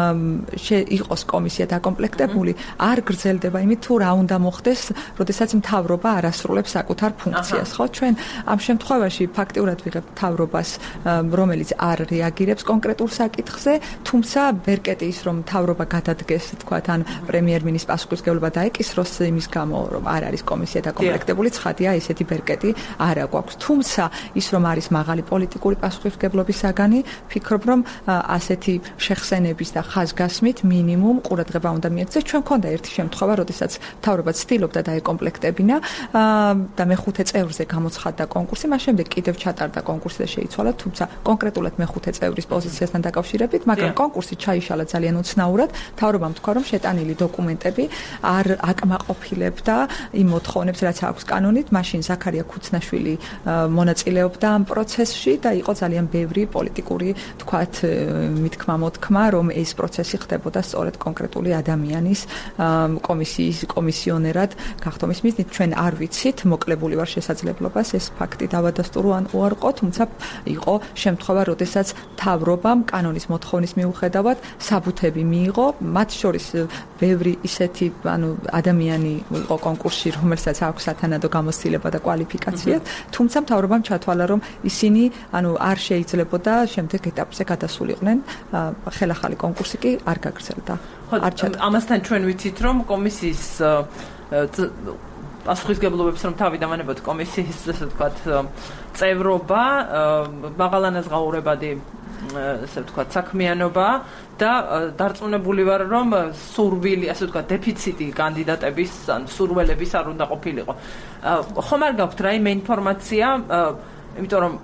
იყოს კომისია დაკომპლექტებული, არ გრძელდება იმით, თუ რა უნდა მოხდეს, როდესაც მთავრობა არ ასრულებს საკუთარ ფუნქციას, ხო? ჩვენ ამ შემთხვევაში ფაქტიურად ვიღებ მთავრობას, რომელიც არ რეაგირებს კონკრეტულ საკითხზე, თუმცა ვერკეტი ის, რომ მთავრობა გადადგეს, თქვათ, ან პრემიერ-მინისტრის პასუხისმგებლობა დაეკისროს იმის გამო, რომ არ არის კომისია დაკომპლექტებული, ცხადია, ესეთი ვერკეტი არ აქვს. თუმცა ის, რომ არის მაღალი პოლიტიკური პასუხისმგებლობის საგანი, ფიქრობ, რომ ასეთი შეხსენების და ხაზგასმით მინიმუმ ყურადღება უნდა მიექცეს. ჩვენ მქონდა ერთი შემთხვევა, როდესაც მთავრობა ცდილობდა დაეკომპლექტებინა და მეხუთე წევრზე გამოცხადდა კონკურსი, მას შემდეგ კიდევ ჩატარდა კონკურსი და შეიცვალა, თუმცა კონკრეტულად მეხუთე წევრის პოზიციასთან დაკავშირებით, მაგრამ კონკურსი ჩაიშალა ძალიან უცნაურად. მთავრობამ თქვა, რომ შეტანილი დოკუმენტები არ აკმაყოფილებდა იმ მოთხოვნებს, რაც აქვს კანონით. მაშინ ზაქარია ქუცნაშვილი მონაწილეობდა ამ პროცესში და იყო ძალიან ბევრი პოლიტიკური, თქვათ, მithქმა მოთქმა, რომ ეს პროცესი ხდებოდა სწორედ კონკრეტული ადამიანის კომისიის კომისიონერად გახდომის მიზნით. ჩვენ არ ვიცით, მოკლებული ვარ შესაძლებლობას ეს ფაქტი დავადასტურო ან უარყო, თუმცა იყო შემთხვევა, როდესაც მთავრობამ კანონის მოთხოვნის მიუხედავად საბუთები მიიღო, მათ შორის ბევრი ისეთი, ანუ ადამიანი იყო კონკურსში, რომელსაც აქვს სათანადო გამოცდილება და კვალიფიკაცია, თუმცა მთავრობამ ჩათვალა, რომ ისინი, ანუ არ შეიძლებოდა შემდეგ ეტაპზე გადასულიყვნენ, ხელახალი კონკურსი კი არ გაგრძელდა. ამასთან ჩვენ ვიცით, რომ კომისიის პასუხისმგებლობებს რომ თავი დამანებოთ კომისიის, ასე ვთქვათ, წევრობა, მაღალანაზღაურებადი, ასე ვთქვათ, საქმიანობა და დარწმუნებული ვარ, რომ სურვილი, ასე ვთქვათ, დეფიციტი კანდიდატების, ან სურველების არ უნდა ყოფილიყო. ხომ არ გაქვთ რაიმე ინფორმაცია, იმიტომ რომ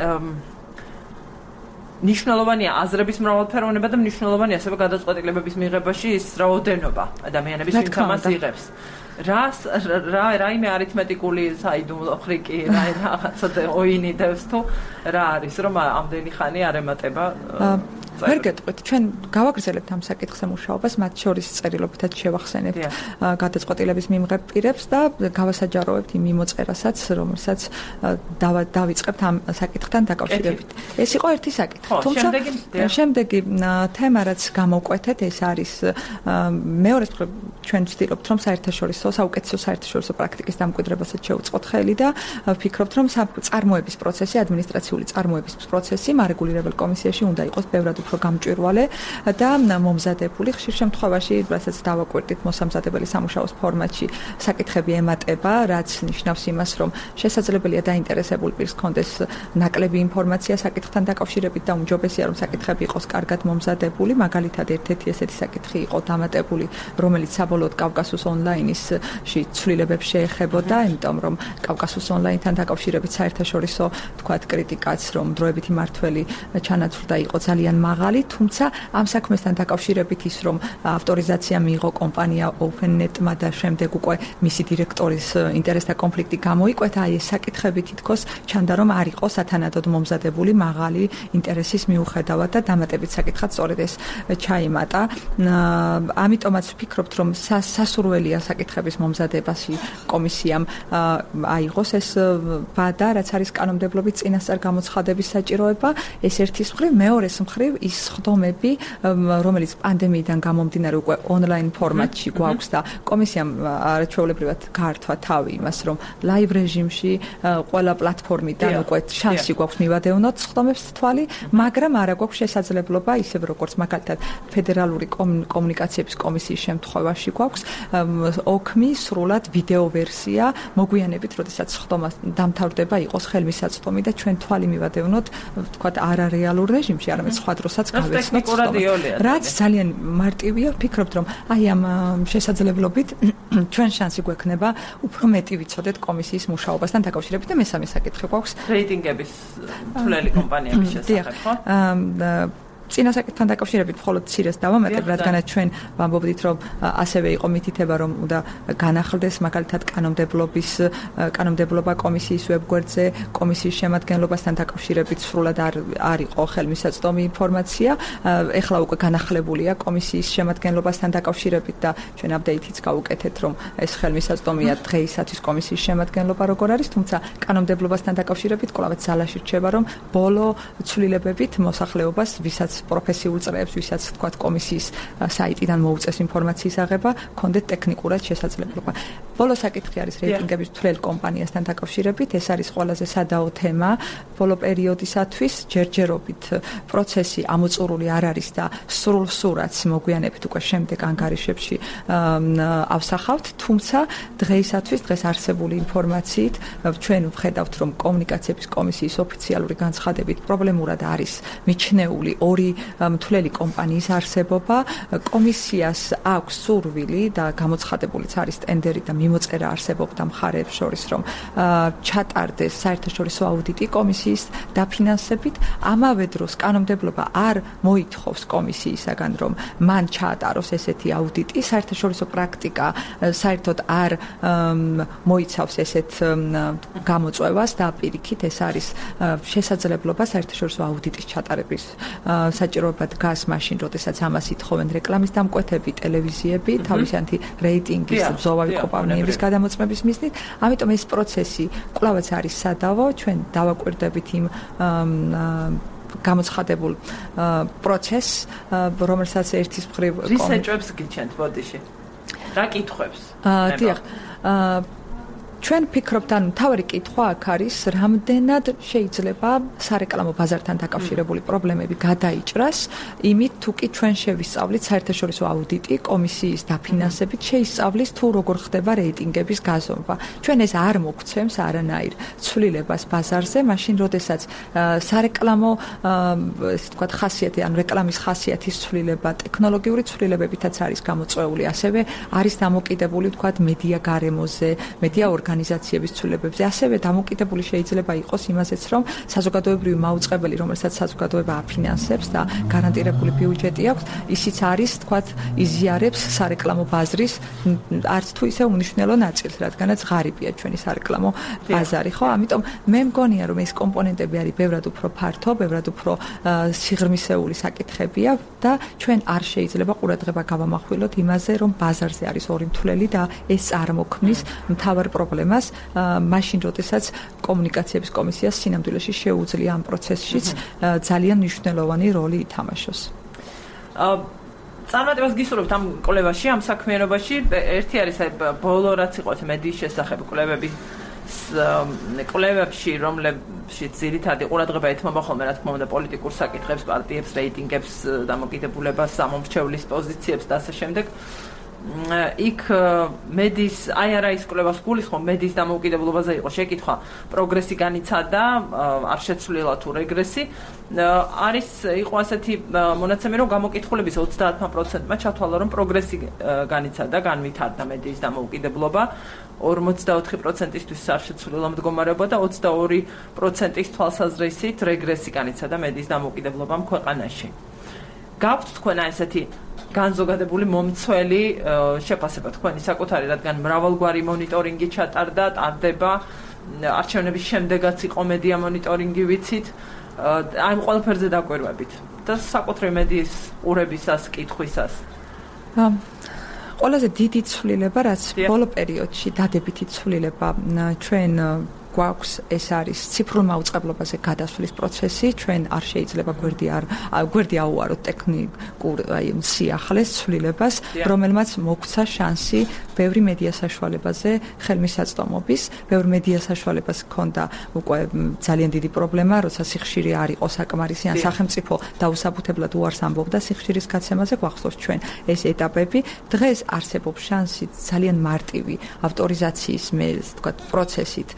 ნიშნულოვანია აზრების მრავალფეროვნება და მნიშვნელოვანია ასევე გადაწყვეტილებების მიღებაში ის რაოდენობა ადამიანების, ვინც ამას იღებს. რა რა რაიმე არითმეტიკული საიდუმლო ხრიკი, რა რაღაცა ოინი დევს თუ რა არის, რომ ამდენი ხანი არ ემატება ვერ გეტყვით, ჩვენ გავაგრძელებთ ამ საკითხზე მუშაობას, მათ შორის წერილობითაც შევახსენებთ გადაწყვეტილების მიმღებ პირებს და გავასაჯაროვებთ იმ მიმოწერასაც, რომელსაც დავიწყებთ ამ საკითხთან დაკავშირებით. ეს იყო ერთი საკითხი. თუმცა შემდეგი თემა, რაც გამოვკვეთეთ, ეს არის მეორე მხრივ ჩვენ ვცდილობთ, რომ საერთაშორისო, საუკეთესო საერთაშორისო პრაქტიკის დამკვიდრებასაც შევუწყოთ ხელი და ვფიქრობთ, რომ წარმოების პროცესი, ადმინისტრაციული წარმოების პროცესი მარეგულირებელ კომისიაში უნდა იყოს ბევრად უფრო გამჭვირვალე და მომზადებული. ხშირ შემთხვევაში, რასაც დავაკვირდით მოსამზადებელი სამუშაოს ფორმატში, საკითხები ემატება, რაც ნიშნავს იმას, რომ შესაძლებელია დაინტერესებულ პირს ჰქონდეს ნაკლები ინფორმაცია საკითხთან დაკავშირებით და უმჯობესია, რომ საკითხები იყოს კარგად მომზადებული. მაგალითად, ერთ-ერთი ესეთი საკითხი იყო დამატებული, რომელიც საბოლოოდ კავკასუს ონლაინისში ცვლილებებს შეეხებოდა, იმიტომ რომ კავკასუს ონლაინთან დაკავშირებით საერთაშორისო, თქვათ, კრიტიკაც, რომ დროებითი მართველი ჩანაცვლდა იყო ძალიან მაღალი, თუმცა ამ საქმესთან დაკავშირებით ის, რომ ავტორიზაცია მიიღო კომპანია OpenNet-მა და შემდეგ უკვე მისი დირექტორის ინტერესთა კონფლიქტი გამოიკვეთა, აი ეს საკითხები თითქოს ჩანდა, რომ არ იყო სათანადოდ მომზადებული მაღალი ინტერესის მიუხედავად და დამატებით საკითხად სწორედ ეს ჩაიმატა. ამიტომაც ვფიქრობთ, რომ სასურველია საკითხების მომზადებაში კომისიამ აიღოს ეს ვადა, რაც არის კანონმდებლობის წინასწარ გამოცხადების საჭიროება, ეს ერთის მხრივ, მეორეს მხრივ ის ხდომები, რომელიც პანდემიიდან გამომდინარე უკვე ონლაინ ფორმატში გვაქვს და კომისიამ არაჩვეულებრივად გაართვა თავი იმას, რომ ლაივ რეჟიმში ყველა პლატფორმიდან უკვე შანსი გვაქვს მივადევნოთ ხდომებს თვალი, მაგრამ არა გვაქვს შესაძლებლობა, ისევ როგორც მაგალითად ფედერალური კომუნიკაციების კომისიის შემთხვევაში გვაქვს ოქმი სრულად ვიდეო ვერსია მოგვიანებით, როდესაც ხდომა დამთავრდება, იყოს ხელმისაწვდომი და ჩვენ თვალი მივადევნოთ, თქვათ, არარეალურ რეჟიმში, არამედ სხვა დროსაც გავეცნოთ ხდომას. რაც ძალიან მარტივია, ვფიქრობთ, რომ აი ამ შესაძლებლობით ჩვენ შანსი გვექნება უფრო მეტი ვიცოდეთ კომისიის მუშაობასთან დაკავშირებით და მესამე საკითხი გვაქვს რეიტინგების თვლელი კომპანიების შესახებ, ხო? წინა საკითხთან დაკავშირებით მხოლოდ ცირეს დავამატებ, რადგანაც ჩვენ ვამბობდით, რომ ასევე იყო მითითება, რომ უნდა განახლდეს მაგალითად კანონმდებლობის კანონმდებლობა კომისიის ვებგვერდზე, კომისიის შემადგენლობასთან დაკავშირებით სრულად არ არ იყო ხელმისაწვდომი ინფორმაცია. ეხლა უკვე განახლებულია კომისიის შემადგენლობასთან დაკავშირებით და ჩვენ აპდეითიც გავუკეთეთ, რომ ეს ხელმისაწვდომია დღეისათვის კომისიის შემადგენლობა როგორ არის, თუმცა კანონმდებლობასთან დაკავშირებით კვლავაც ძალაში რჩება, რომ ბოლო ცვლილებებით მოსახლეობას, ვისაც პროფესიულ წრეებს, ვისაც თქვათ კომისიის საიტიდან მოუწეს ინფორმაციის აღება, კონდეთ ტექნიკურად შესაძლებლობა. ბოლო საკითხი არის რეიტინგების თვლელ კომპანიასთან დაკავშირებით, ეს არის ყველაზე სადაო თემა ბოლო პერიოდისათვის, ჯერჯერობით პროცესი ამოწურული არ არის და სრულ სურათს მოგვიანებით უკვე შემდეგ ანგარიშებში ავსახავთ, თუმცა დღეისათვის დღეს არსებული ინფორმაციით ჩვენ ვხედავთ, რომ კომუნიკაციების კომისიის ოფიციალური განცხადებით პრობლემურად არის მიჩნეული ორი მთლელი კომპანიის არსებობა. კომისიას აქვს სურვილი და გამოცხადებულიც არის ტენდერი და მიმოწერა არსებობდა მხარეებს შორის, რომ ჩატარდეს საერთაშორისო აუდიტი კომისიის დაფინანსებით. ამავე დროს კანონმდებლობა არ მოითხოვს კომისიისაგან, რომ მან ჩაატაროს ესეთი აუდიტი. საერთაშორისო პრაქტიკა საერთოდ არ მოიცავს ესეთ გამოწვევას და პირიქით ეს არის შესაძლებლობა საერთაშორისო აუდიტის ჩატარების საჭიროება დგას მაშინ, როდესაც ამას ითხოვენ რეკლამის დამკვეთები, ტელევიზიები, თავისანთი რეიტინგის მზოვავი კომპანიების გადამოწმების მიზნით. ამიტომ ეს პროცესი კვლავაც არის სადავო, ჩვენ დავაკვირდებით იმ გამოცხადებულ პროცესს, რომელსაც ერთის მხრივ რის ეჭვებს გიჩენთ ბოდიში? რა კითხვებს? დიახ. ჩვენ ფიქრობთ, ანუ თავი კითხვა აქ არის, რამდენად შეიძლება სარეკლამო ბაზართან დაკავშირებული პრობლემები გადაიჭრას, იმით თუ კი ჩვენ შევისწავლით საერთაშორისო აუდიტი კომისიის დაფინანსებით შეისწავლის თუ როგორ ხდება რეიტინგების გაზომვა. ჩვენ ეს არ მოგცემს არანაირ ცვლილებას ბაზარზე, მაშინ როდესაც სარეკლამო ესე ვთქვათ ხასიათი, ანუ რეკლამის ხასიათის ცვლილება, ტექნოლოგიური ცვლილებებითაც არის გამოწვეული, ასევე არის დამოკიდებული ვთქვათ მედია გარემოზე, მედია ორგანიზაციების ცვლილებებზე, ასევე დამოკიდებული შეიძლება იყოს იმაზეც, რომ საზოგადოებრივი მაუწყებელი, რომელსაც საზოგადოება აფინანსებს და გარანტირებული ბიუჯეტი აქვს, ისიც არის, თქვათ, იზიარებს სარეკლამო ბაზრის არც თუ ისე უმნიშვნელო ნაწილს, რადგანაც ღარიბია ჩვენი სარეკლამო ბაზარი, ხო? ამიტომ მე მგონია, რომ ეს კომპონენტები არის ბევრად უფრო ფართო, ბევრად უფრო სიღრმისეული საკითხებია და ჩვენ არ შეიძლება ყურადღება გავამახვილოთ იმაზე, რომ ბაზარზე არის ორი მთლელი და ეს წარმოქმნის მთავარ პრობლემას, მაშინ როდესაც კომუნიკაციების კომისიას სინამდვილეში შეუძლია ამ პროცესშიც ძალიან მნიშვნელოვანი როლი ითამაშოს. წარმატებას გისურვებთ ამ კვლევაში, ამ საქმიანობაში. ერთი არის ბოლო რაც იყო მედიის შესახებ კვლევები კვლევებში, რომლებშიც ძირითადი ყურადღება ეთმობა ხოლმე, რა თქმა უნდა, პოლიტიკურ საკითხებს, პარტიებს, რეიტინგებს, დამოკიდებულებას, სამომრჩევლის პოზიციებს და ასე შემდეგ. იქ მედიის აი არა ის კვლევას გულისხმობ, მედიის დამოუკიდებლობაზე იყო შეკითხვა, პროგრესი განიცადა, არ შეცვლილა თუ რეგრესი. არის იყო ასეთი მონაცემი, რომ გამოკითხულების ოცდაათ პროცენტმა ჩათვალა, რომ პროგრესი განიცადა, განვითარდა მედიის დამოუკიდებლობა. ორმოცდაოთხი პროცენტისთვის არ შეცვლილა მდგომარეობა და ოცდაორი პროცენტის თვალსაზრისით რეგრესი განიცადა მედიის დამოუკიდებლობამ ქვეყანაში. გაქვთ თქვენ ესეთი განზოგადებული მომცველი შეფასება თქვენი საკუთარი, რადგან მრავალგვარი მონიტორინგი ჩატარდა, ტარდება, არჩევნების შემდეგაც იყო მედია მონიტორინგი ვიცით, აი ამ ყველაფერზე დაკვირვებით და საკუთრივ მედიის ყურებისას, კითხვისას. ყველაზე დიდი ცვლილება, რაც ბოლო პერიოდში დადებითი ცვლილება ჩვენ გვაქვს, ეს არის ციფრულ მაუწყებლობაზე გადასვლის პროცესი. ჩვენ არ შეიძლება გვერდი არ გვერდი აუაროთ ტექნიკურ აი სიახლეს ცვლილებას, რომელმაც მოგვცა შანსი ბევრი მედია საშუალებაზე ხელმისაწვდომობის. ბევრი მედია საშუალებას ჰქონდა უკვე ძალიან დიდი პრობლემა, როცა სიხშირე არ იყო საკმარისი, ან სახელმწიფო დაუსაბუთებლად უარს ამბობდა სიხშირის გაცემაზე. გვახსოვს ჩვენ ეს ეტაპები. დღეს არსებობს შანსი ძალიან მარტივი ავტორიზაციის მე ვთქვათ პროცესით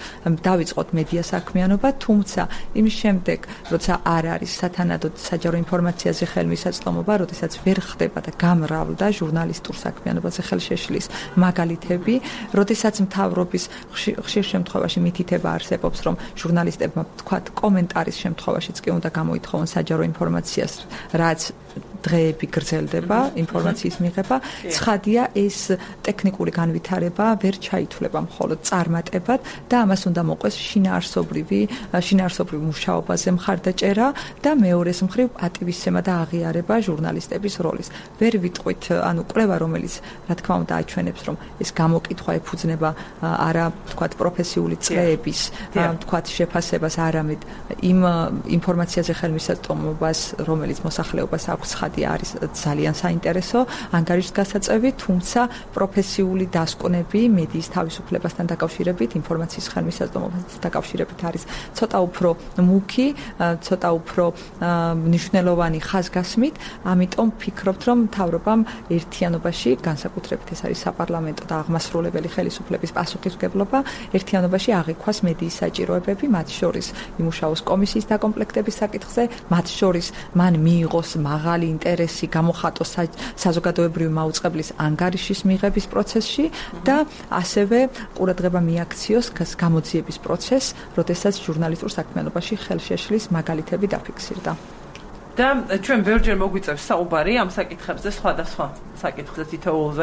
დავიწყოთ მედია საქმიანობა, თუმცა იმის შემდეგ, როცა არ არის სათანადოდ საჯარო ინფორმაციაზე ხელმისაწვდომობა, როდესაც ვერ ხდება და გამრავლდა ჟურნალისტურ საქმიანობაზე ხელშეშლის მაგალითები, როდესაც მთავრობის ხშირ შემთხვევაში მითითება არსებობს, რომ ჟურნალისტებმა თქვათ კომენტარის შემთხვევაშიც კი უნდა გამოითხოვონ საჯარო ინფორმაციას, რაც დღეები გრძელდება ინფორმაციის მიღება, ცხადია ეს ტექნიკური განვითარება ვერ ჩაითვლება მხოლოდ წარმატებად და ამას უნდა მოყვეს შინაარსობრივი შინაარსობრივ მუშაობაზე მხარდაჭერა და მეორეს მხრივ პატივისცემა და აღიარება ჟურნალისტების როლის. ვერ ვიტყვით, ანუ კვლევა, რომელიც რა თქმა უნდა აჩვენებს, რომ ეს გამოკითხვა ეფუძნება არა თქვათ პროფესიული წრეების, თქვათ შეფასებას, არამედ იმ ინფორმაციაზე ხელმისაწვდომობას, რომელიც მოსახლეობას აქვს არის ძალიან საინტერესო ანგარიშის გასაწევი, თუმცა პროფესიული დასკვნები მედიის თავისუფლებასთან დაკავშირებით, ინფორმაციის ხელმისაწვდომობასთან დაკავშირებით არის ცოტა უფრო მუქი, ცოტა უფრო მნიშვნელოვანი ხაზგასმით, ამიტომ ვფიქრობთ, რომ მთავრობამ ერთიანობაში, განსაკუთრებით ეს არის საპარლამენტო და აღმასრულებელი ხელისუფლების პასუხისმგებლობა, ერთიანობაში აღიქვას მედიის საჭიროებები, მათ შორის იმუშაოს კომისიის დაკომპლექტების საკითხზე, მათ შორის მან მიიღოს მაღალი ინტერესი გამოხატოს საზოგადოებრივი მაუწყებლის ანგარიშის მიღების პროცესში და ასევე ყურადღება მიაქციოს გამოძიების პროცესს, როდესაც ჟურნალისტურ საქმიანობაში ხელშეშლის მაგალითები დაფიქსირდა. და ჩვენ ბევრჯერ მოგვიწევს საუბარი ამ საკითხებზე, სხვადასხვა საკითხზე თითოეულზე.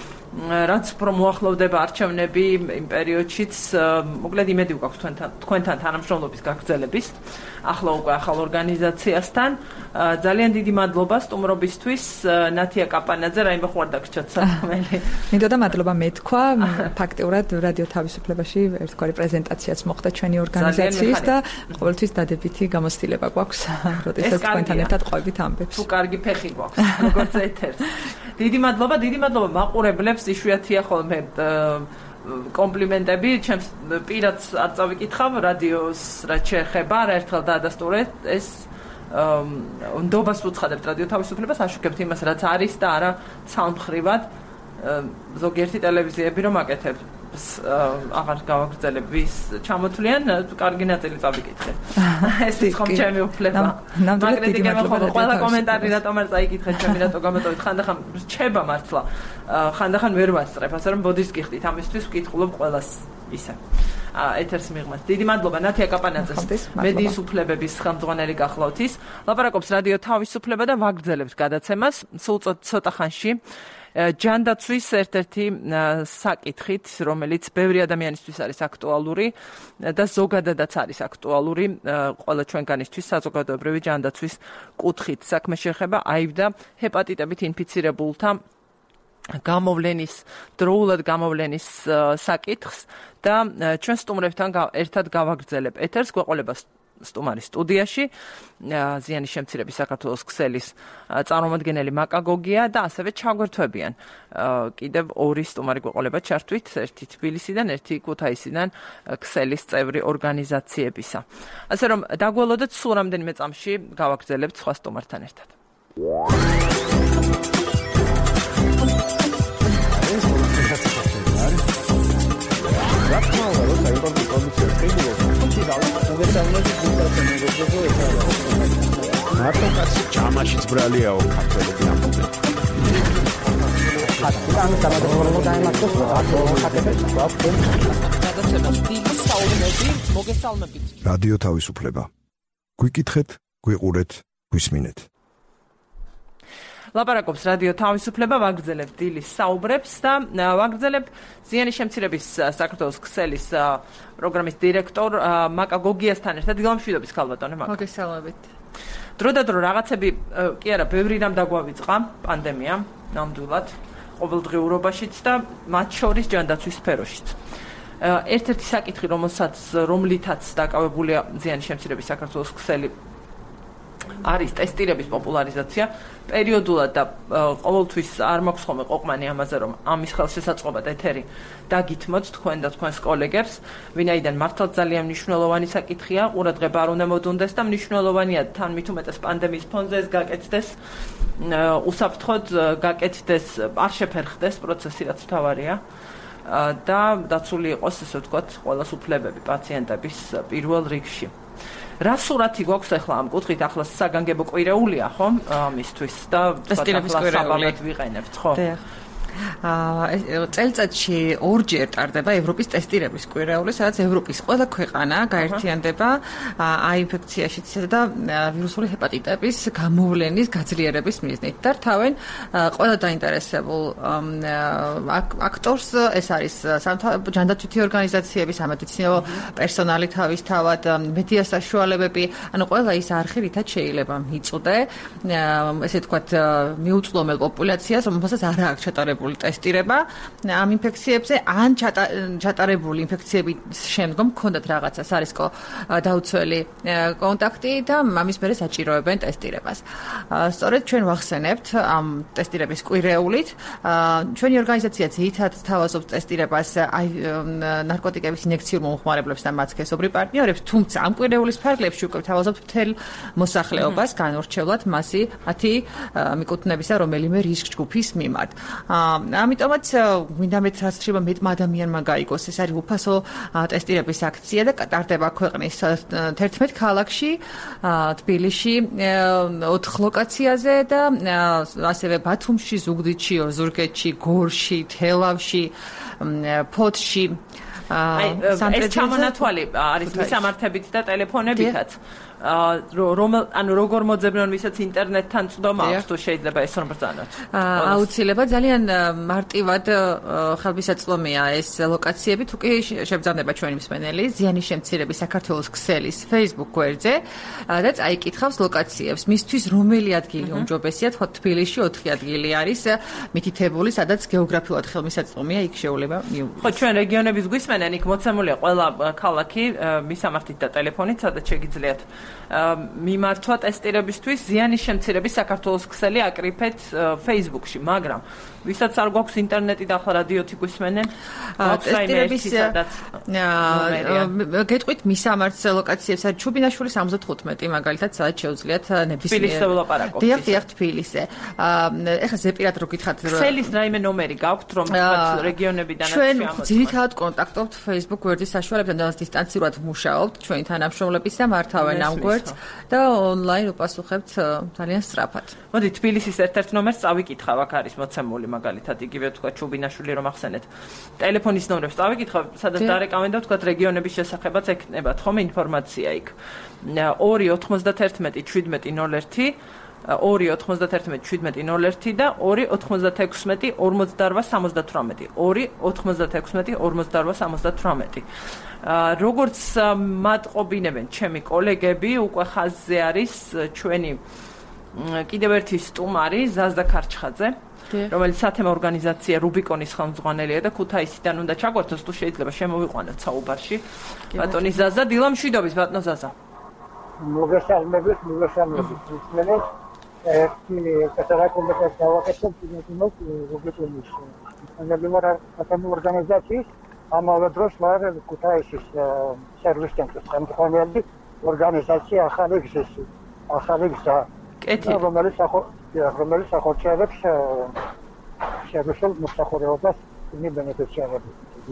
რაც უფრო მოახლოვდება არჩევნები იმ პერიოდშიც, მოკლედ იმედი გვაქვს თქვენთან თქვენთან თანამშრომლობის გაგრძელების, ახლა უკვე ახალ ორგანიზაციასთან. ძალიან დიდი მადლობა სტუმრობისთვის, ნათია კაპანაძე, რაიმე ხوار დაგრჩათ საქმელი. მინდოდა მადლობა მეთქვა, ფაქტიურად რადიო თავისუფლებაში ერთგვარი პრეზენტაციაც მოხდა ჩვენი ორგანიზაციის და ყოველთვის დადებითი გამოცდილება გვაქვს, როდესაც თქვენთან ერთად ყვებით ამბებს. თუ კარგი ფეხი გვაქვს, როგორც ეთერს. დიდი მადლობა, დიდი მადლობა მაყურებლებს, იშვიათია ხოლმე კომპლიმენტები, ჩემს პირადს არ წავიკითხავ, რადიოს რაც შეეხება, არაერთხელ დაადასტურეთ ეს ნდობას ვუცხადებთ რადიო თავისუფლებას, აშუქებთ იმას, რაც არის და არა ცალმხრივად ზოგიერთი ტელევიზიები რომ აკეთებს აღარ გავაგრძელებ ვის ჩამოთვლიან, კარგი ნაწილი წავიკითხეთ. ეს ის ხომ ჩემი უფლება. ნამდვილად მაგრამ ყველა კომენტარი რატომ არ წაიკითხეთ, ჩემი რატო გამოტოვით, ხანდახან რჩება მართლა. ხანდახან ვერ ვასწრებ, ასე რომ ბოდის გიხდით, ამისთვის ვკითხულობ ყველას ისე. ეთერს მიღმას. დიდი მადლობა ნათია კაპანაძეს, მედიის უფლებების ხელმძღვანელი გახლავთ ის. ლაპარაკობს რადიო თავისუფლება და ვაგრძელებთ გადაცემას. სულ ცოტა ხანში ჯანდაცვის ერთ-ერთი საკითხით, რომელიც ბევრი ადამიანისთვის არის აქტუალური და ზოგადადაც არის აქტუალური ყველა ჩვენგანისთვის საზოგადოებრივი ჯანდაცვის კუთხით. საქმე შეეხება აივ და ჰეპატიტებით ინფიცირებულთა გამოვლენის, დროულად გამოვლენის საკითხს და ჩვენ სტუმრებთან ერთად გავაგრძელებ ეთერს, გვეყოლება სტუმარი სტუდიაში, ზიანის შემცირების საქართველოს ქსელის წარმომადგენელი მაკა გოგია და ასევე ჩაგვერთვებიან კიდევ ორი სტუმარი გვეყოლება ჩართვით, ერთი თბილისიდან, ერთი ქუთაისიდან ქსელის წევრი ორგანიზაციებისა. ასე რომ დაგველოდეთ სულ რამდენიმე წამში გავაგრძელებთ სხვა სტუმართან ერთად. მარტო კაცი ჯამაშიც ბრალიაო ქართველები ამბობენ. ანუ სამადლო დაიმართოს რადიო თავისუფლება. გვიკითხეთ, გვიყურეთ, გვისმინეთ. ლაპარაკობს რადიო თავისუფლება, ვაგრძელებ დილის საუბრებს და ვაგრძელებ ზიანის შემცირების საქართველოს ქსელის პროგრამის დირექტორ მაკა გოგიასთან ერთად. დილამშვიდობის ქალბატონო მაკა. მოგესალმებით. დრო და დრო რაღაცები კი არა, ბევრი რამ დაგვავიწყა პანდემია, ნამდვილად, ყოველდღიურობაშიც და მათ შორის ჯანდაცვის სფეროშიც. ერთ-ერთი საკითხი, რომელსაც რომლითაც დაკავებულია ზიანის შემცირების საქართველოს ქსელი არის ტესტირების პოპულარიზაცია. პერიოდულად და ყოველთვის არ მაქვს ხოლმე ყოყმანი ამაზე, რომ ამის ხელშესაწყობად ეთერი დაგითმოთ თქვენ და თქვენს კოლეგებს, ვინაიდან მართლაც ძალიან მნიშვნელოვანი საკითხია, ყურადღება არ უნდა მოდუნდეს და მნიშვნელოვანია თან მით უმეტეს პანდემიის ფონზე ეს გაკეთდეს, უსაფრთხოდ გაკეთდეს, არ შეფერხდეს პროცესი, რაც მთავარია. და დაცული იყოს, ესე ვთქვათ, ყველა უფლებები პაციენტების პირველ რიგში. რა სურათი გვაქვს ახლა ამ კუთხით? ახლა საგანგებო კვირეულია, ხო? ამისთვის და ტესტირების კვირეული ვიყენებთ, ხო? აა წელიწადში ორჯერ ტარდება ევროპის ტესტირების კვირეული, სადაც ევროპის ყველა ქვეყანა გაერთიანდება აინფექციაშიც და ვირუსული ჰეპატიტების გამოვლენის გაძლიერების მიზნით და თავენ ყველა დაინტერესებულ აქტორს, ეს არის ჯანდაცვითი ორგანიზაციები, სამედიცინო პერსონალი თავისთავად, მედია საშუალებები, ანუ ყველა ის არხი, რითაც შეიძლება მიწოდე, ესე ვთქვათ, მიუწვდომელ პოპულაციას, რომელსაც არ აქვს ჩატარებული ტესტირება ამ ინფექციებზე, ან ჩატარებული ინფექციების შემდგომ ქონდათ რაღაცა სარისკო დაუცველი კონტაქტი და ამის მერე საჭიროებენ ტესტირებას. სწორედ ჩვენ ვახსენებთ ამ ტესტირების კვირეულით. ჩვენი ორგანიზაცია ძირითადად სთავაზობს ტესტირებას ნარკოტიკების ინექციურ მომხმარებლებს და მათ სქესობრივ პარტნიორებს, თუმცა ამ კვირეულის ფარგლებში უკვე ვთავაზობთ მთელ მოსახლეობას განურჩევლად მასი მათი მიკუთვნებისა რომელიმე რისკ ჯგუფის მიმართ. ამიტომაც გვინდა მეც რაც შეიძლება მეტმა ადამიანმა გაიგოს, ეს არის უფასო ტესტირების აქცია და ტარდება ქვეყნის თერთმეტ ქალაქში, თბილისში, ოთხ ლოკაციაზე და ასევე ბათუმში, ზუგდიდში, ოზურგეთში, გორში, თელავში, ფოთში. აი, ეს ჩამონათვალი არის მისამართებით და ტელეფონებითაც. რომელ ანუ როგორ მოძებნონ ვისაც ინტერნეტთან წვდომა აქვს თუ შეიძლება ეს რომ ბრძანოთ. აუცილებლად ძალიან მარტივად ხელმისაწვდომია ეს ლოკაციები, თუ კი შეგძანდება ჩვენი მსმენელი ზიანის შემცირების საქართველოს ქსელის Facebook გვერდზე და წაიკითხავს ლოკაციებს. მისთვის რომელი ადგილი უმჯობესია? თქვა თბილისში ოთხი ადგილი არის მითითებული, სადაც გეოგრაფიულად ხელმისაწვდომია, იქ შეუძლება მიუღოს. ხო, ჩვენ რეგიონების გვისმენენ, იქ მოცემულია ყველა ქალაქი მისამართით და ტელეფონით, სადაც შეგიძლიათ მიმართვა ტესტირებისთვის ზიანის შემცირების საქართველოს ქსელი აკრიფეთ Facebook-ში, მაგრამ ვისაც არ გვაქვს ინტერნეტი და ახლა რადიოთი გვისმენენ, ტესტირების გეტყვით მისამართს ლოკაციებს არის ჩუბინაშვილის სამოცდათხუთმეტი მაგალითად, სადაც შეუძლიათ ნებისმიერ თბილისზე ვლაპარაკობთ. დიახ, დიახ, თბილისზე. ეხლა ზეპირად რო გითხათ, ქსელის რაიმე ნომერი გაქვთ, რომ თქვათ რეგიონებიდან ჩვენ ძირითადად კონტაქტობთ Facebook გვერდის საშუალებიდან და დისტანციურად ვმუშაობთ ჩვენი თანამშრომლების და მართავენ ამ გვერდს და ონლაინ უპასუხებთ ძალიან სწრაფად. მოდი თბილისის ერთ-ერთ ნომერს წავიკითხავ, აქ არის მოცემული მაგალითად იგივე თქვა ჩუბინაშვილი რომ ახსენეთ. ტელეფონის ნომრებს წავიკითხავ, სადაც დარეკავენ და თქვა რეგიონების შესახებაც ეკნებათ ხომ ინფორმაცია იქ. ორი ოთხმოცდაერთმეტი შვიდმეტი ნოლ ერთი ორი ოთხმოცდაერთმეტი შვიდმეტი ნოლ ერთი და ორი ოთხმოცდათექვსმეტი ორმოცდაორვა სამოცდათვრამეტი ორი ოთხმოცდათექვსმეტი ორმოცდაორვა სამოცდათვრამეტი როგორც მატყობინებენ ჩემი კოლეგები, უკვე ხაზზე არის ჩვენი კიდევ ერთი სტუმარი ზაზდა ქარჩხაძე, რომელიც სათემო ორგანიზაცია რუბიკონის ხელმძღვანელია და ქუთაისიდან უნდა ჩაგვერთოს, თუ შეიძლება შემოვიყვანოთ საუბარში. ბატონი ზაზა, დილა მშვიდობის ბატონო ზაზა. მოგესალმებით, მოგესალმებით. ისმენეთ ერთი კატარაკუმბეს დავაკეთებ თვითონ რუბიკონის სათემო ორგანიზაციის ამავე დროს მარ ქუთაისის სერვის ცენტრის ხელმძღვანელი ორგანიზაცია ახალი გზის ახალი გზა რომელიც რომელიც ახორციელებს სერვისულ მოსახურეობას იმ ბენეფიციარებს.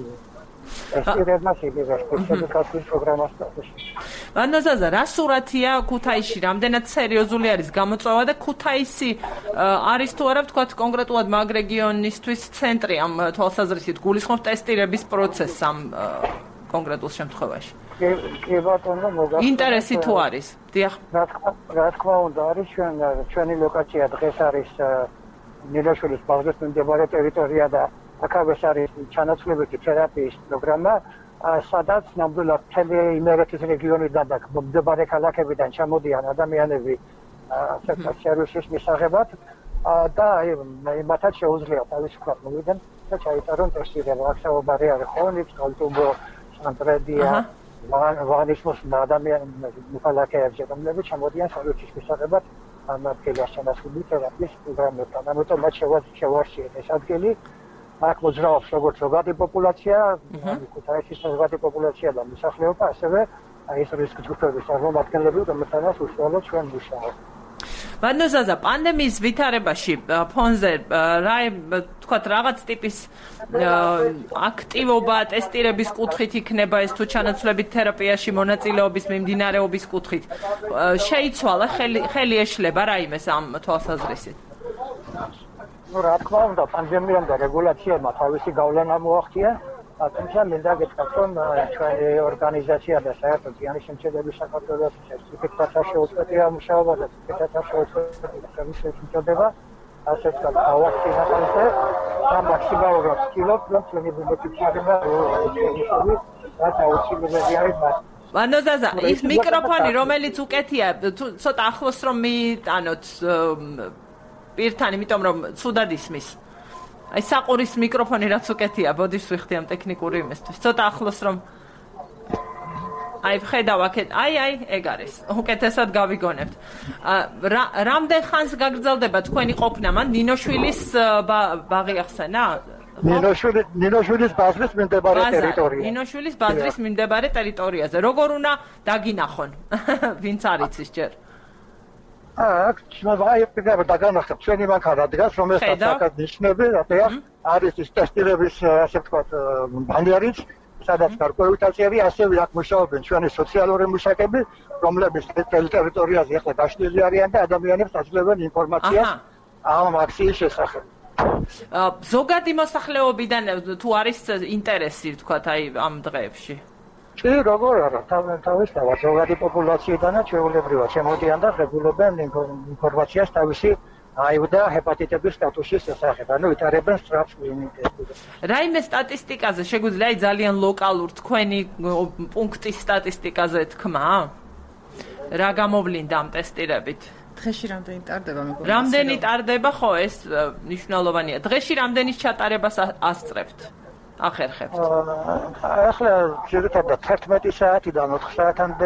ეს ერთმანეთს იგივე სპეციალიზაციის პროგრამას სტატუსი. ანაზაზა, რა სურათია ქუთაისში, რამდენად სერიოზული არის გამოწვევა და ქუთაისი არის თუ არა ვთქვათ კონკრეტულად მაგ რეგიონისთვის ცენტრი ამ თვალსაზრისით გულისხმობ ტესტირების პროცესს ამ კონკრეტულ შემთხვევაში. კი ბატონო, მოგახსენე. ინტერესი თუ არის? დიახ. რა თქმა უნდა, არის ჩვენ ჩვენი ლოკაცია დღეს არის ნილაშვილის ბაღის მდებარე ტერიტორია და აქავე არის ჩანაცვლებითი თერაპიის პროგრამა, სადაც ნამდვილად მთელი იმერეთის რეგიონიდან და მდებარე ქალაქებიდან ჩამოდიან ადამიანები სერვისის მისაღებად და მათაც შეუძლიათ თავისუფლად მოვიდნენ და ჩაიტარონ ტესტირება. აქ საუბარი არის ხონით, კალტუბო, სანტრედია, ვანიშმოს ადამიანები ქალაქებში, რომლებიც ჩამოდიან სერვისის მისაღებად ამ ადგილას ჩანაცვლებული თერაპიის პროგრამებთან. ამიტომ მათ შევარჩიეთ ეს ადგილი. აქ მოძრაობს როგორც ზოგადი პოპულაცია, ქუთაისის ზოგადი პოპულაცია და მოსახლეობა, ასევე ეს რისკ ჯგუფების წარმომადგენლები, რომელთანაც უშუალოდ ჩვენ ვმუშაობთ. ბატონო ზაზა, პანდემიის ვითარებაში ფონზე რა თქვათ რაღაც ტიპის აქტივობა ტესტირების კუთხით იქნება ეს თუ ჩანაცვლებით თერაპიაში მონაწილეობის მიმდინარეობის კუთხით შეიცვალა ხელი ეშლება რაიმეს ამ თვალსაზრისით? ну რა თქმა უნდა პანდემიამ და რეგულაციებმა თავისი გავლენა მოახდინა თუმცა მინდა გითხრათ რომ ჩვენი ორგანიზაცია და საერთოდ ზიანის შემცირების საქართველოს სპეციფიკად შეუწყია მუშაობა და სპეციფიკად შეუწყია შემცირება ასე ვთქვათ გავახსენებთ და მაქსიმალურად ვცდილობთ რომ ჩვენი ბუნებრივი რაც აუცილებელი არის მას ბატონო ზაზა ის მიკროფონი რომელიც უკეთია ცოტა ახლოს რომ მიიტანოთ პირთან იმიტომ რომ ცუდად ისმის აი საყურის მიკროფონი რაც უკეთია ბოდიშს ვიხდი ამ ტექნიკური იმისთვის ცოტა ახლოს რომ აი ხედავ აქეთ აი აი ეგ არის უკეთესად გავიგონებთ რამდენ ხანს გაგრძელდება თქვენი ყოფნა მან ნინოშვილის ბაღი ახსენა ნინოშვილი ნინოშვილის ბაზრის მიმდებარე ტერიტორია ნინოშვილის ბაზრის მიმდებარე ტერიტორიაზე როგორ უნდა დაგინახონ ვინც არის ის ჯერ აქ შემოვაი პირდაპირ დაგანახებ ჩვენი მანქანა დგას რომელსაც აქ ნიშნები და არის ის ტესტირების ასე ვთქვათ ბანერიც სადაც გარკვეულწილები ასევე აქ მუშაობენ ჩვენი სოციალური მუშაკები რომლებიც ტერიტორიაზე ახლა დაშლილი არიან და ადამიანებს აძლევენ ინფორმაციას ამ აქციის შესახებ ზოგადი მოსახლეობიდან თუ არის ინტერესი ვთქვათ აი ამ დღეებში კი როგორ არა თავისთავად ზოგადი პოპულაციიდანაც ჩვეულებრივად შემოდიან და ღებულობენ ინფორმაციას თავისი აივ და ჰეპატიტების სტატუსის შესახებ ანუ ვითარებენ სწრაფ კლინიკებს რაიმე სტატისტიკაზე შეგვიძლია აი ძალიან ლოკალურ თქვენი პუნქტის სტატისტიკაზე თქვა რა გამოვლინდა ამ ტესტირებით დღეში რამდენი ტარდება მეგობრებო რამდენი ტარდება ხო ეს მნიშვნელოვანია დღეში რამდენის ჩატარებას ასწრებთ ახერხებთ ახლა შეიძლება თერთმეტი საათიდან ოთხ საათამდე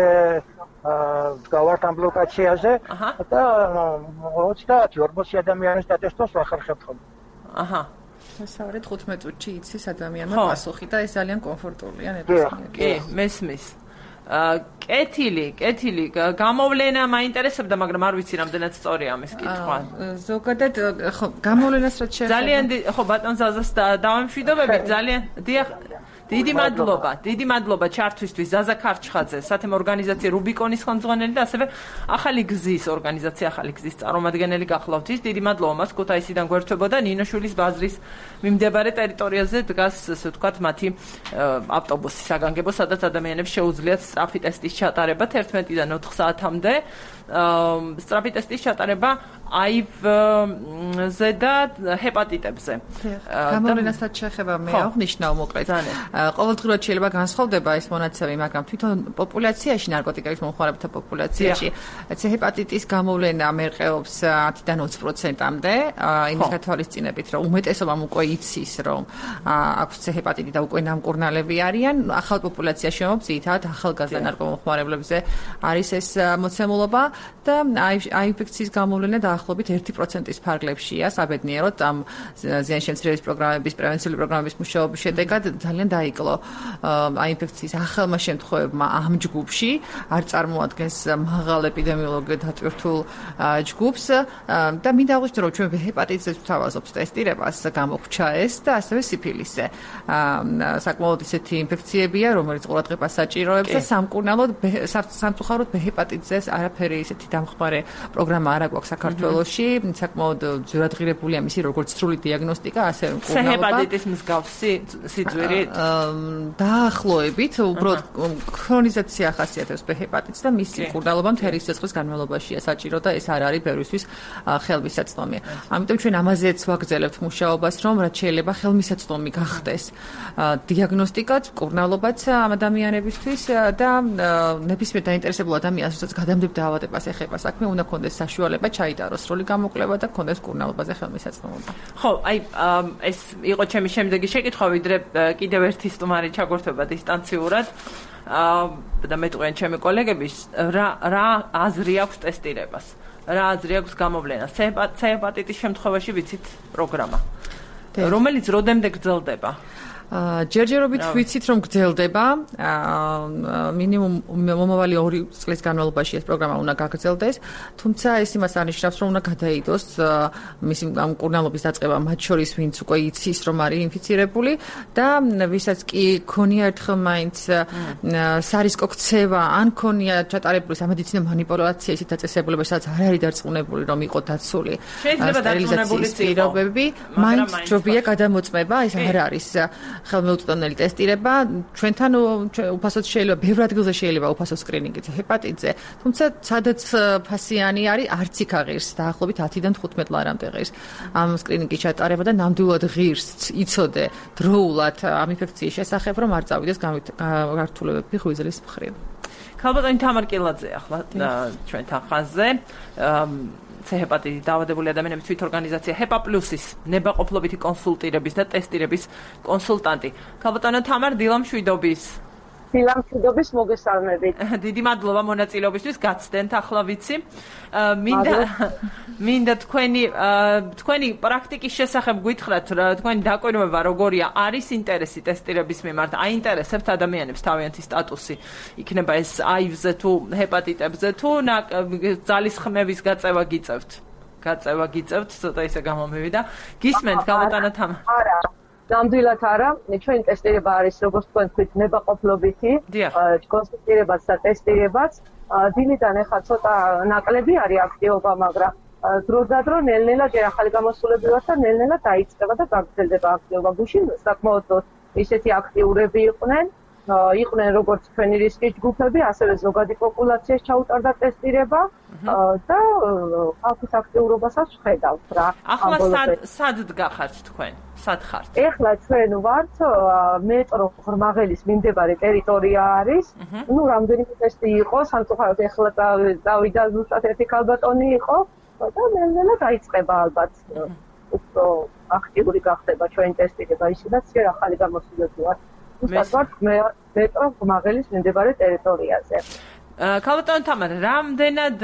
გავართ ამ ბლოკაციაზე და ოცდაათი ორმოცი ადამიანის დატესტოს ვახერხებთ ხოლმე აჰა შესაძლოა თხუთმეტ წუთში იცის ადამიანმა პასუხი და ეს ძალიან კომფორტულია ნებისმიერ კი მესმის კეთილი, კეთილი, გამოვლენა მაინტერესებდა, მაგრამ არ ვიცი რამდენად სწორია ამის კითხვა. ზოგადად ხო, გამოვლენას რაც შეეხება. ძალიან ხო, ბატონ ზაზას დავამშვიდობებით, ძალიან დიახ დიდი მადლობა, დიდი მადლობა ჩართვისთვის ზაზა ქარჩხაძე, სათემო ორგანიზაცია რუბიკონის ხელმძღვანელი და ასევე ახალი გზის ორგანიზაცია ახალი გზის წარმომადგენელი გახლავთ ის. დიდი მადლობა მას ქუთაისიდან გვერდთვებოდა ნინოშვილის ბაზრის მიმდებარე ტერიტორიაზე დგას, ასე ვთქვათ, მათი ავტობუსი საგანგებო, სადაც ადამიანებს შეუძლიათ სწრაფი ტესტის ჩატარება თერთმეტიდან ოთხ საათამდე. სწრაფი ტესტის ჩატარება აივ-ზე და ჰეპატიტებზე. გამოვლენასაც შეეხება მე აღნიშნავ მოკლედ. ყოველდღურად შეიძლება განსხვავდება ეს მონაცემი, მაგრამ თვითონ პოპულაციაში, ნარკოტიკების მომხმარებელთა პოპულაციაში, C ჰეპატიტის გამოვლენა მერყეობს ათიდან ოცი პროცენტამდე, იმის გათვალისწინებით, რომ უმეტესობამ უკვე იცის, რომ აქვს C ჰეპატიტი და უკვე ნამკურნალები არიან, ახალ პოპულაციაში მომწითად ახალგაზრდა ნარკომომხმარებლებზე არის ეს მოცემულობა და აინფექციის გამოვლენა დაახლოებით ერთი პროცენტის ფარგლებშია საბედნიეროდ ამ ზიანშემცირების პროგრამების პრევენციული პროგრამების მუშაობის შედეგად ძალიან დაიკლო აინფექციის ახალმა შემთხვევებმა ამ ჯგუფში არ წარმოადგენს მაღალ ეპიდემიოლოგიურად დატვირთულ ჯგუფს და მინდა აღვნიშნო რომ ჩვენ ჰეპატიტზე ვთავაზობთ ტესტირებას გამოგვჩა ეს და ასევე სიფილისზე საკმაოდ ისეთი ინფექციებია რომელიც ყურადღებას საჭიროებს და სამკურნალოდ სამწუხაროდ ჰეპატიტზე არაფერი ისეთი დამხმარე პროგრამა არ აქვს საქართველოში საკმაოდ ძვირადღირებულია მისი როგორც სრული დიაგნოსტიკა ასე მკურნალობა ჰეპატიტის მსგავსი სიძვირით დაახლოებით უბრალოდ ქრონიზაცია ხასიათებს ჰეპატიტს და მისი მკურნალობა მთელი სიცხის განმავლობაშია საჭირო და ეს არ არის ბევრისთვის ხელმისაწვდომი. ამიტომ ჩვენ ამაზეც ვაგრძელებთ მუშაობას რომ რაც შეიძლება ხელმისაწვდომი გახდეს დიაგნოსტიკაც მკურნალობაც ამ ადამიანებისთვის და ნებისმიერ დაინტერესებულ ადამიანს ვისაც გადამდებ დაავადებას ეხება საქმე უნდა ქონდეს საშუალება ჩაიტაროს სრული გამოკვლევა და ქონდეს მკურნალობაზე ხელმისაწვდომობა. ხო, აი ეს იყო ჩემი შემდეგი შეკითხვა, ვიდრე კიდევ ერთი სტუმარი ჩაგვერთვება დისტანციურად. და მეტყვიან ჩემი კოლეგების რა რა აზრი აქვს ტესტირებას. რა აზრი აქვს გამოვლენას. C ჰეპატიტის შემთხვევაში ვიცით პროგრამა. რომელიც როდემდე გრძელდება? ჯერჯერობით ვიცით რომ გრძელდება მინიმუმ მომავალი ორი წლის განმავლობაში ეს პროგრამა უნდა გაგრძელდეს თუმცა ეს იმას არნიშნავს რომ უნდა გადაიდოს მისი ამ მკურნალობის დაწყება მათ შორის ვინც უკვე იცის რომ არის ინფიცირებული და ვისაც კი ქონია ერთხელ მაინც სარისკო ქცევა ან ქონია ჩატარებული სამედიცინო манипуляცია ისეთ დაწესებულება სადაც არ არის დარწმუნებული რომ იყო დაცული შეიძლება დარწმუნებული პირობები მაინც ჯობია გადამოწმება ეს არ არის ხელმეუწვდომელი ტესტირება ჩვენთან უფასოდ შეიძლება ბევრ ადგილზე შეიძლება უფასო სკრინინგიც ჰეპატიტზე თუმცა სადაც ფასიანი არის არც იქ აღირს დაახლოებით ათიდან თხუთმეტ ლარამდე ღირს ამ სკრინინგის ჩატარება და ნამდვილად ღირს იცოდე დროულად ამ ინფექციის შესახებ რომ არ წავიდეს გართულებები ღვიძლის მხრივ ქალბატონი თამარ კილაძე ახლა ჩვენთან ხაზზე ჰეპატიტით დაავადებული ადამიანების თვითორგანიზაცია ჰეპა პლუსის ნებაყოფლობითი კონსულტირების და ტესტირების კონსულტანტი. ქალბატონო თამარ დილამშვიდობის. დილამშვიდობის მოგესალმებით. დიდი მადლობა მონაწილეობისთვის გაცდენთ ახლა ვიცი. მინდა მინდა თქვენი თქვენი პრაქტიკის შესახებ გითხრათ თქვენი დაკვირვება როგორია არის ინტერესი ტესტირების მიმართ აინტერესებთ ადამიანებს თავიანთი სტატუსი იქნება ეს აივ-ზე თუ ჰეპატიტებზე თუ ძალისხმევის გაწევა გიწევთ გაწევა გიწევთ ცოტა ისე გამომივიდა გისმენთ ქალბატონო თამარ არა ნამდვილად არა ჩვენი ტესტირება არის როგორც თქვენ თქვით ნებაყოფლობითი კონსულტირებაც და ტესტირებაც დილიდან ახლა ცოტა ნაკლები არის აქტივობა მაგრამ დროდადრო ნელ-ნელა ჯერ ახალი გამოსულები ვართ და ნელ-ნელა დაიწყება და გაგრძელდება აქტივობა გუშინ საკმაოდ ისეთი აქტიურები იყვნენ იყვნენ როგორც ჩვენი რისკის ჯგუფები ასევე ზოგადი პოპულაციის ჩაუტარდა ტესტირება და ხალხის აქტიურობასაც ვხედავთ რა ახლა სად დგახართ თქვენ სად ხართ ეხლა ჩვენ ვართ მეტრო ღრმაღელის მიმდებარე ტერიტორია არის ну რამდენიმე ტესტი იყო სამწუხაროდ ეხლა დავიდა ზუსტად ერთი ქალბატონი იყო და ნელ-ნელა დაიწყება ალბათ უფრო აქტიური გახდება ჩვენი ტესტირება ისედაც ჯერ ახალი გამოსულები ვართ უბრალოდ მეტრო ღრმაღელის მიმდებარე ტერიტორიაზე ქალბატონო თამარ რამდენად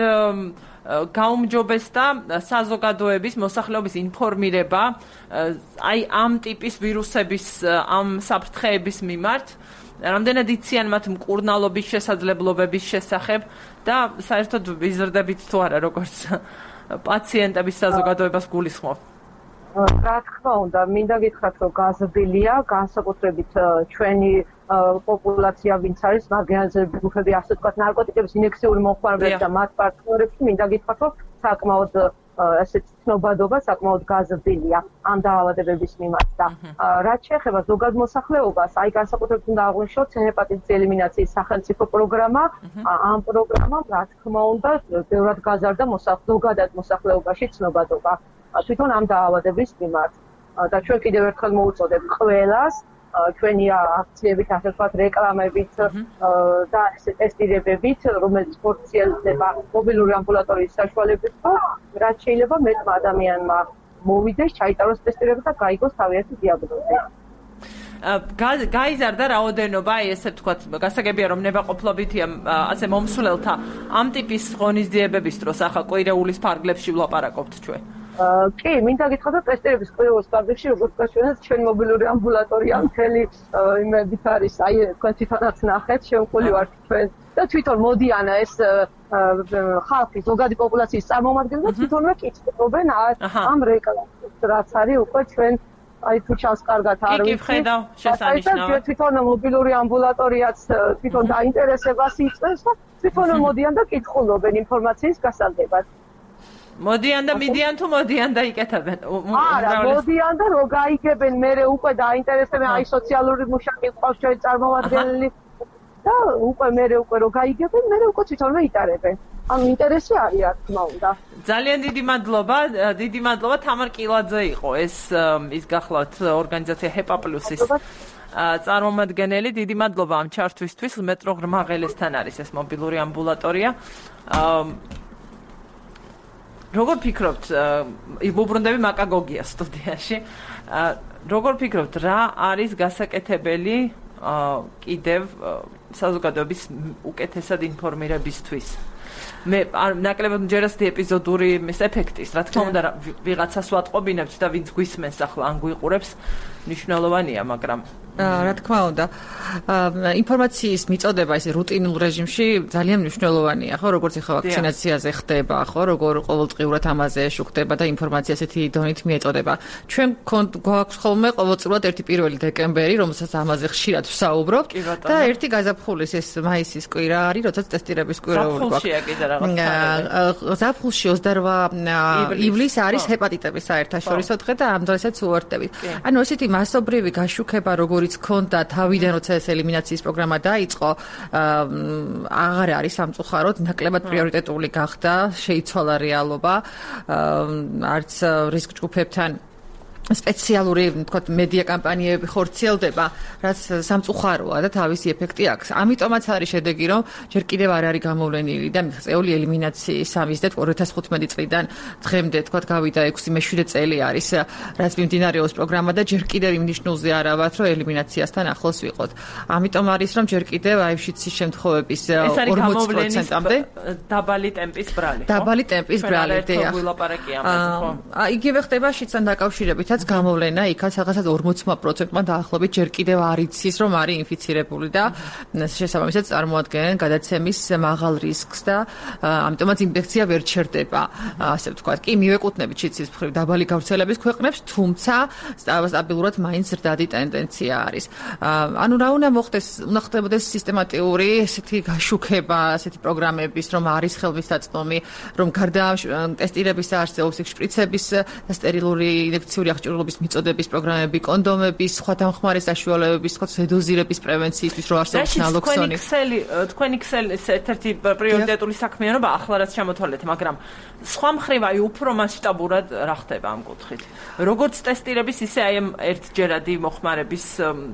გაუმჯობესდა საზოგადოების მოსახლეობის ინფორმირება აი ამ ტიპის ვირუსების ამ საფრთხეების მიმართ რამდენად იციან მათ მკურნალობის შესაძლებლობების შესახებ და საერთოდ ვიზრდებით თუ არა როგორც პაციენტების საზოგადოებას გულისხმობ რა თქმა უნდა მინდა გითხრათ რომ გაზრდილია განსაკუთრებით ჩვენი პოპულაცია ვინც არის მარგინალიზებული ჯგუფები ასე ვთქვათ ნარკოტიკების ინექციური მომხმარებლები და მათ პარტნიორებში მინდა გითხრათ რომ საკმაოდ ესეთ ცნობადობა საკმაოდ გაზრდილია ამ დაავადებების მიმართ და რაც შეეხება ზოგად მოსახლეობას აი განსაკუთრებით უნდა აღვნიშნოთ ჰეპატიტის ელიმინაციის სახელმწიფო პროგრამა ამ პროგრამამ რა თქმა უნდა ბევრად გაზარდა ზოგადად მოსახლეობაში ცნობადობა თვითონ ამ დაავადების მიმართ და ჩვენ კიდევ ერთხელ მოუწოდებ ყველას ჩვენი აქციებით ასე ვთქვათ რეკლამებით და ესე ტესტირებებით რომელიც ხორციელდება მობილური ამბულატორიის საშუალებით რაც შეიძლება მეტმა ადამიანმა მოვიდეს ჩაიტაროს ტესტირება და გაიგოს თავიანთი დიაგნოზი გაიზარდა რაოდენობა ესე ვთქვათ გასაგებია რომ ნებაყოფლობითია ასე მომსვლელთა ამ ტიპის ღონისძიებების დროს ახლა კვირეულის ფარგლებში ვლაპარაკობთ ჩვენ კი, მინდა გითხრათ, რომ ტესტირების კვირეულის ფარგლებში როგორც გაჩვენეთ, ჩვენ მობილური ამბულატორია მთელი იმებით არის, აი თქვენ თვითონაც ნახეთ, შემკული ვართ ჩვენ და თვითონ მოდიან ეს ხალხი, ზოგადი პოპულაციის წარმომადგენლები თვითონვე კითხულობენ ამ რეკლამას, რაც არის უკვე ჩვენ აი თუ ჩანს კარგად არ ვიცი. კი, ვხედავ, შესანიშნავად. თვითონ მობილური ამბულატორიაც თვითონ დაინტერესებას იწვევს და თვითონ მოდიან და კითხულობენ ინფორმაციის გასაგებად. მოდიან და მიდიან თუ მოდიან და იკეთებენ? არა, მოდიან და რო გაიგებენ, მერე უკვე დაინტერესებენ, აი სოციალური მუშაკი ყავს ჩვენ წარმომადგენელი და უკვე მერე უკვე რო გაიგებენ, მერე უკვე თვითონვე იტარებენ. ამ ინტერესი არის, რა თქმა უნდა. ძალიან დიდი მადლობა, დიდი მადლობა თამარ კილაძე იყო ეს ის გახლავთ ორგანიზაცია ჰეპა პლუსის წარმომადგენელი. დიდი მადლობა ამ ჩართვისთვის. მეტრო ღრმაღელესთან არის ეს მობილური ამბულატორია. როგორ ფიქრობთ, ვუბრუნდები მაკაგოგია სტუდიაში. როგორ ფიქრობთ, რა არის გასაკეთებელი კიდევ საზოგადოების უკეთესად ინფორმირებისთვის? მე ნაკლებად მჯერასდი ეპიზოდური მის ეფექტის, რა თქმა უნდა ვიღაცას ვატყობინებთ და ვინც გვისმენს ახლა ან გვიყურებს, მნიშვნელოვანია, მაგრამ რა თქმა უნდა, ინფორმაციის მიწოდება ეს რუტინულ რეჟიმში ძალიან მნიშვნელოვანია, ხო, როგორც ახლა ვაქცინაციაზე ხდება, ხო, როგორ ყოველდღიურად ამაზე შუქდება და ინფორმაცია ესეთი დონით მიეწოდება. ჩვენ გვაქვს ხოლმე ყოველწლიურად ერთი პირველი დეკემბერი, რომელსაც ამაზე ხშირად ვსაუბრობთ და ერთი გაზაფხულის ეს მაისის კვირა არის, როდესაც ტესტირების კვირაული გვაქვს. ზაფხულშია კიდე რაღაც. ზაფხულში ოცდაორვა ივლისს არის ჰეპატიტების საერთაშორისო დღე და ამ დროსაც უერთდებით. ანუ ესეთი მასობრივი გაშუქება როგორ იც ქონდა თავიდან როცა ეს ელიმინაციის პროგრამა დაიწყო, აღარ არის სამწუხაროდ, ნაკლებად პრიორიტეტული გახდა, შეიცვალა რეალობა, არც რისკ ჯგუფებთან სპეციალური, თქვათ, მედია კამპანიები ხორციელდება, რაც სამწუხაროა და თავისი ეფექტი აქვს. ამიტომაც არის შედეგი, რომ ჯერ კიდევ არ არის გამოვლენილი და მიღწეული ელიმინაციის სამიზნედ ორი ათას ხუთმეტი წლიდან დღემდე, თქვათ, გავიდა ექვსი მე შვიდ წელი არის, რაც მიმდინარეობს პროგრამა და ჯერ კიდევ იმ ნიშნულზე არ ავართ, რომ ელიმინაციასთან ახლოს ვიყოთ. ამიტომ არის, რომ ჯერ კიდევ აივშიცის შემთხვევების ორმოცი პროცენტამდე დაბალი ტემპის ბრალი, ხო? დაბალი ტემპის ბრალი, დიახ. იგივე ხდება შიდსთან დაკავშირებით გამოვლენა იქაც რაღაცა ორმოცი პროცენტმა დაახლოებით ჯერ კიდევ არ იცის რომ არის ინფიცირებული და შესაბამისად წარმოადგენენ გადაცემის მაღალ რისკს და ამიტომაც ინფექცია ვერ ჩერდება, ასე ვთქვათ. კი, მივეკუთვნებით შიდსის მხრივ დაბალი გავრცელების ქვეყნებს, თუმცა სტაბილურად მაინც ზრდადი ტენდენცია არის. ანუ რა უნდა მოხდეს, უნდა ხდებოდეს სისტემატიური ესეთი გაშუქება, ესეთი პროგრამების, რომ არის ხელმისაწვდომი, რომ გარდა ტესტირების არსებობს შპრიცების და სტერილური ინjekციური ჭურლობის მიწოდების პროგრამები, კონდომების, სხვა დამხმარე საშუალებების, სხვა ზედოზირების პრევენციისთვის რო არსებობს ნალოქსონი. თქვენი ქსელი ერთ-ერთი პრიორიტეტული საქმიანობა ახლა რაც ჩამოთვალეთ, მაგრამ სხვა მხრივ აი უფრო მასშტაბურად რა ხდება ამ კუთხით. როგორც ტესტირების, ისე აი ამ ერთჯერადი მოხმარების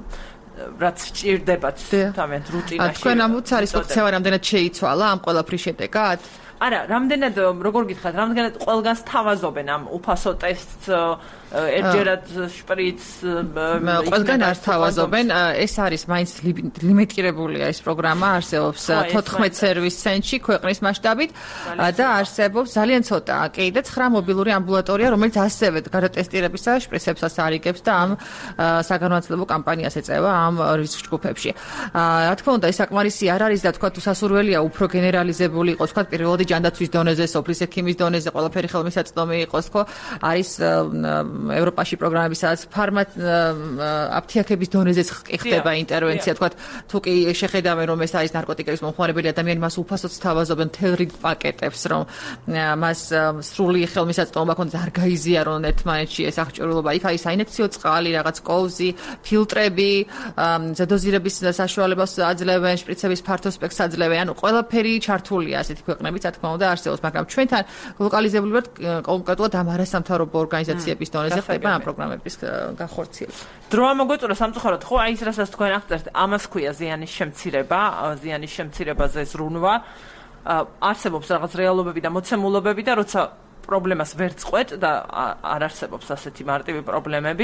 რაც სჭირდებათ თავიანთ რუტინაში. თქვენ ამბობთ არის ფაქცია რამდენად შეიცვალა ამ ყველაფრის შედეგად? არა, რამდენად როგორ გითხრათ, რამდენად ყველგანს თავაზობენ ამ უფასო ტესტს ერთჯერად შპრიც ყველგან არ თავაზობენ, ეს არის მაინც ლიმიტირებულია ეს პროგრამა, არსებობს თოთხმეტ სერვის ცენტრში ქვეყნის მასშტაბით და არსებობს ძალიან ცოტა, კი და ცხრა მობილური ამბულატორია, რომელიც ასევე გარდა ტესტირებისა შპრიცებსაც არიგებს და ამ საგანმანათლებლო კამპანიას ეწევა ამ რისკ ჯგუფებში. რა თქმა უნდა, ეს საკმარისი არ არის და თქვა თუ სასურველია უფრო გენერალიზებული იყოს, თქვა პირველადი ჯანდაცვის დონეზე, სოფლის ექიმის დონეზე, ყველაფერი ხელმისაწვდომი იყოს, ხო? არის ევროპაში პროგრამები, სადაც ფარმა აფთიაქების დონეზეც ხდება ინტერვენცია, თქვა თუ კი შეხედავენ რომ ეს არის ნარკოტიკების მომხმარებელი ადამიანი, მას უფასოდ თავაზობენ თელ რიგ პაკეტებს, რომ მას სრული ხელმისაწვდომობა ქონდეს, არ გაიზიარონ ერთმანეთში ეს აღჭურვილობა. იქ არის საინექციო წყალი, რაღაც კოვზი, ფილტრები, ზედოზირების საშუალებას აძლევენ, შპრიცების ფართო სპექტრს აძლევენ, ანუ ყველაფერი ჩართულია ასეთი ქვეყნებით, რა თქმა უნდა, არსებობს, მაგრამ ჩვენთან ლოკალიზებული ვართ კონკრეტულად ამ არასამთავრობო ორგანიზაციების დონეზე ხდება ამ პროგრამების გახორციელება. დრო ამოგვეწურა სამწუხაროდ, ხო, აი ეს რასაც თქვენ აღწერთ, ამას ქვია ზიანის შემცირება, ზიანის შემცირებაზე ზრუნვა. არსებობს რაღაც რეალობები და მოცემულობები და როცა პრობლემას ვერ წყვეთ და არ არსებობს ასეთი მარტივი პრობლემები,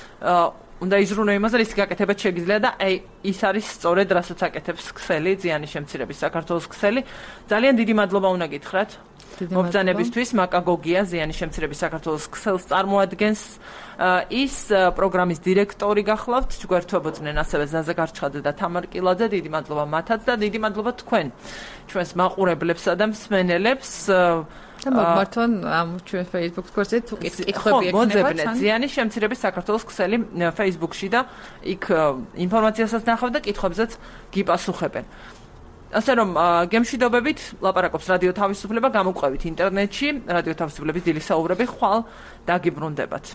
უნდა იზრუნო იმაზე, რის გაკეთებაც შეგიძლია და აი ის არის სწორედ რასაც აკეთებს ქსელი, ზიანის შემცირების საქართველოს ქსელი. ძალიან დიდი მადლობა უნდა გითხრათ. მობრძანებისთვის მაკაგოგია ზიანის შემცირების საქართველოს ქსელს წარმოადგენს. ის პროგრამის დირექტორი გახლავთ, გვერდთვებოდნენ ასევე ზაზა გარჩხაძე და თამარ კილაძე. დიდი მადლობა მათაც და დიდი მადლობა თქვენ ჩვენს მაყურებლებსა და მსმენელებს. და მოგმართონ ამ ჩვენ Facebook გვერდზე თუ კითხვები ექნებათ. ზიანის შემცირების საქართველოს ქსელი Facebook-ში და იქ ინფორმაციასაც ნახავთ და კითხვებზეც გიპასუხებენ. ასე რომ გემშვიდობებით, ლაპარაკობს რადიო თავისუფლება, გამოგვყევით ინტერნეტში, რადიო თავისუფლების დილის საუბრები ხვალ დაგიბრუნდებათ.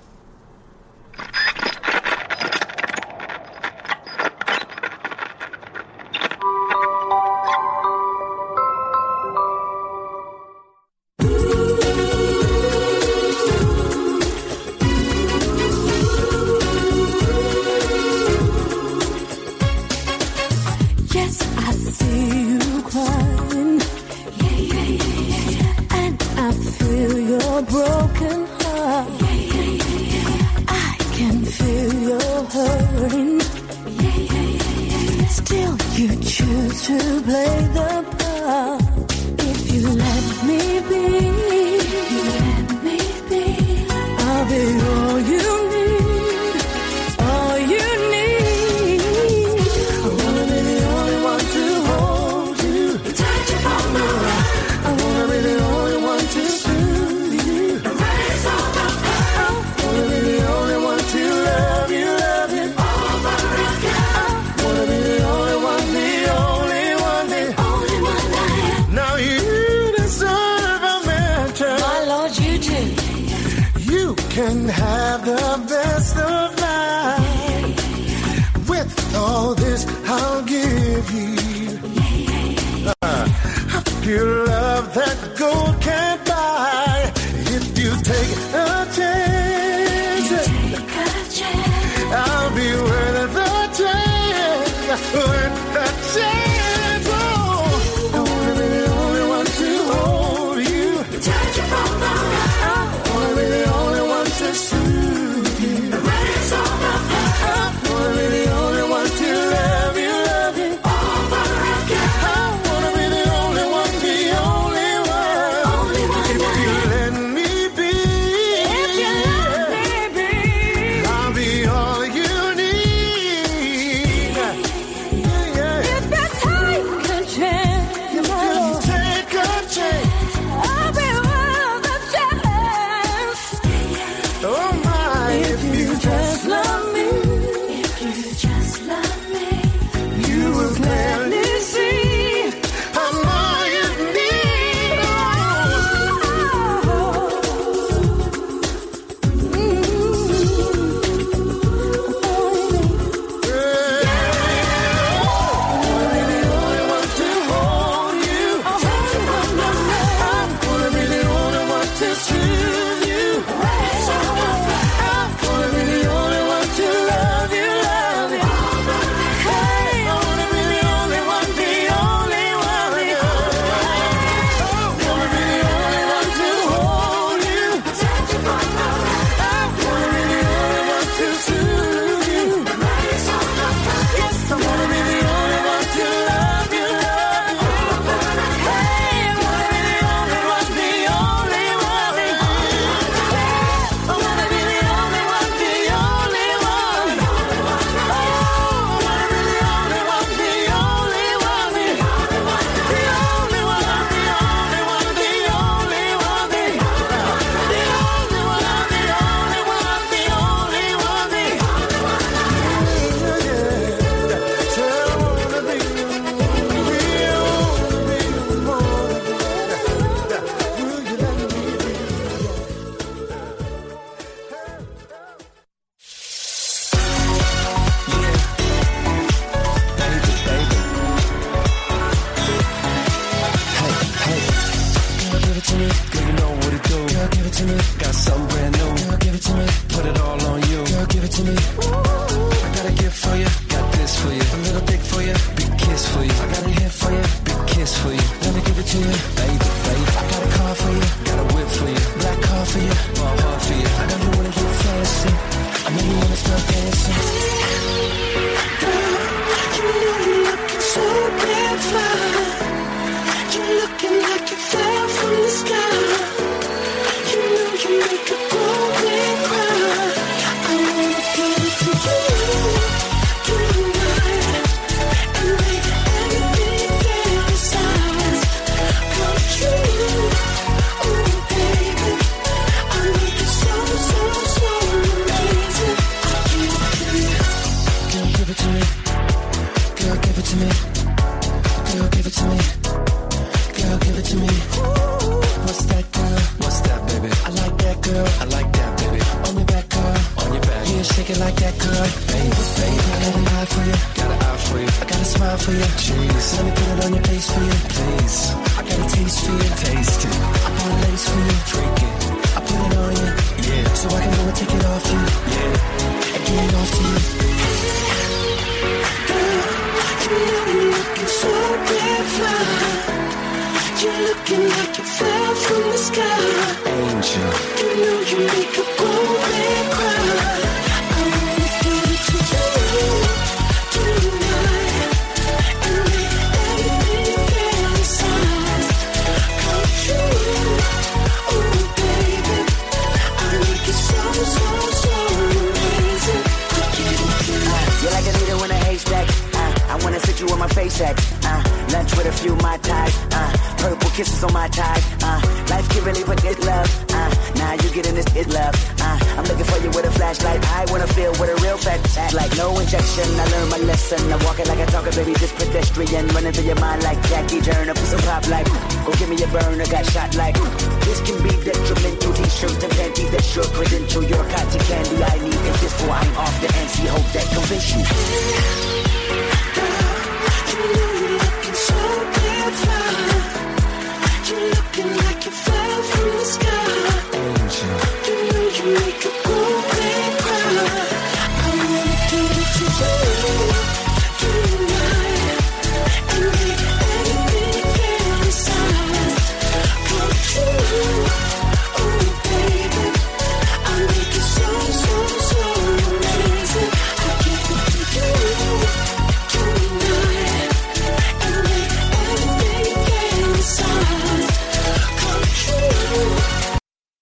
Still you choose to play the part. If you can have the best of life. With all this I'll give you uh, pure love that gold can't buy. If you take a chance, take a chance. I'll be worth the chance, worth the chance. Oh, I wanna be the only one to hold you, touch you from the right. I wanna be the only one to soothe you, erase all the pain. I wanna be the only one to love you, love you over again. I wanna be the only one, the only one, only one. If you let me be, if you let me be, I'll be all you need. Yeah, yeah. If you take a chance, if you take a chance, I'll be worth the chance. Oh my, if you just love me, if you just love me, you will clearly see how much you need. Go give me a burner, got shot like this can be detrimental. T-shirts and plenty that sure credential. Your cotton candy I need is this for I'm off the N C. Hope that convince you. Girl, you know you're looking so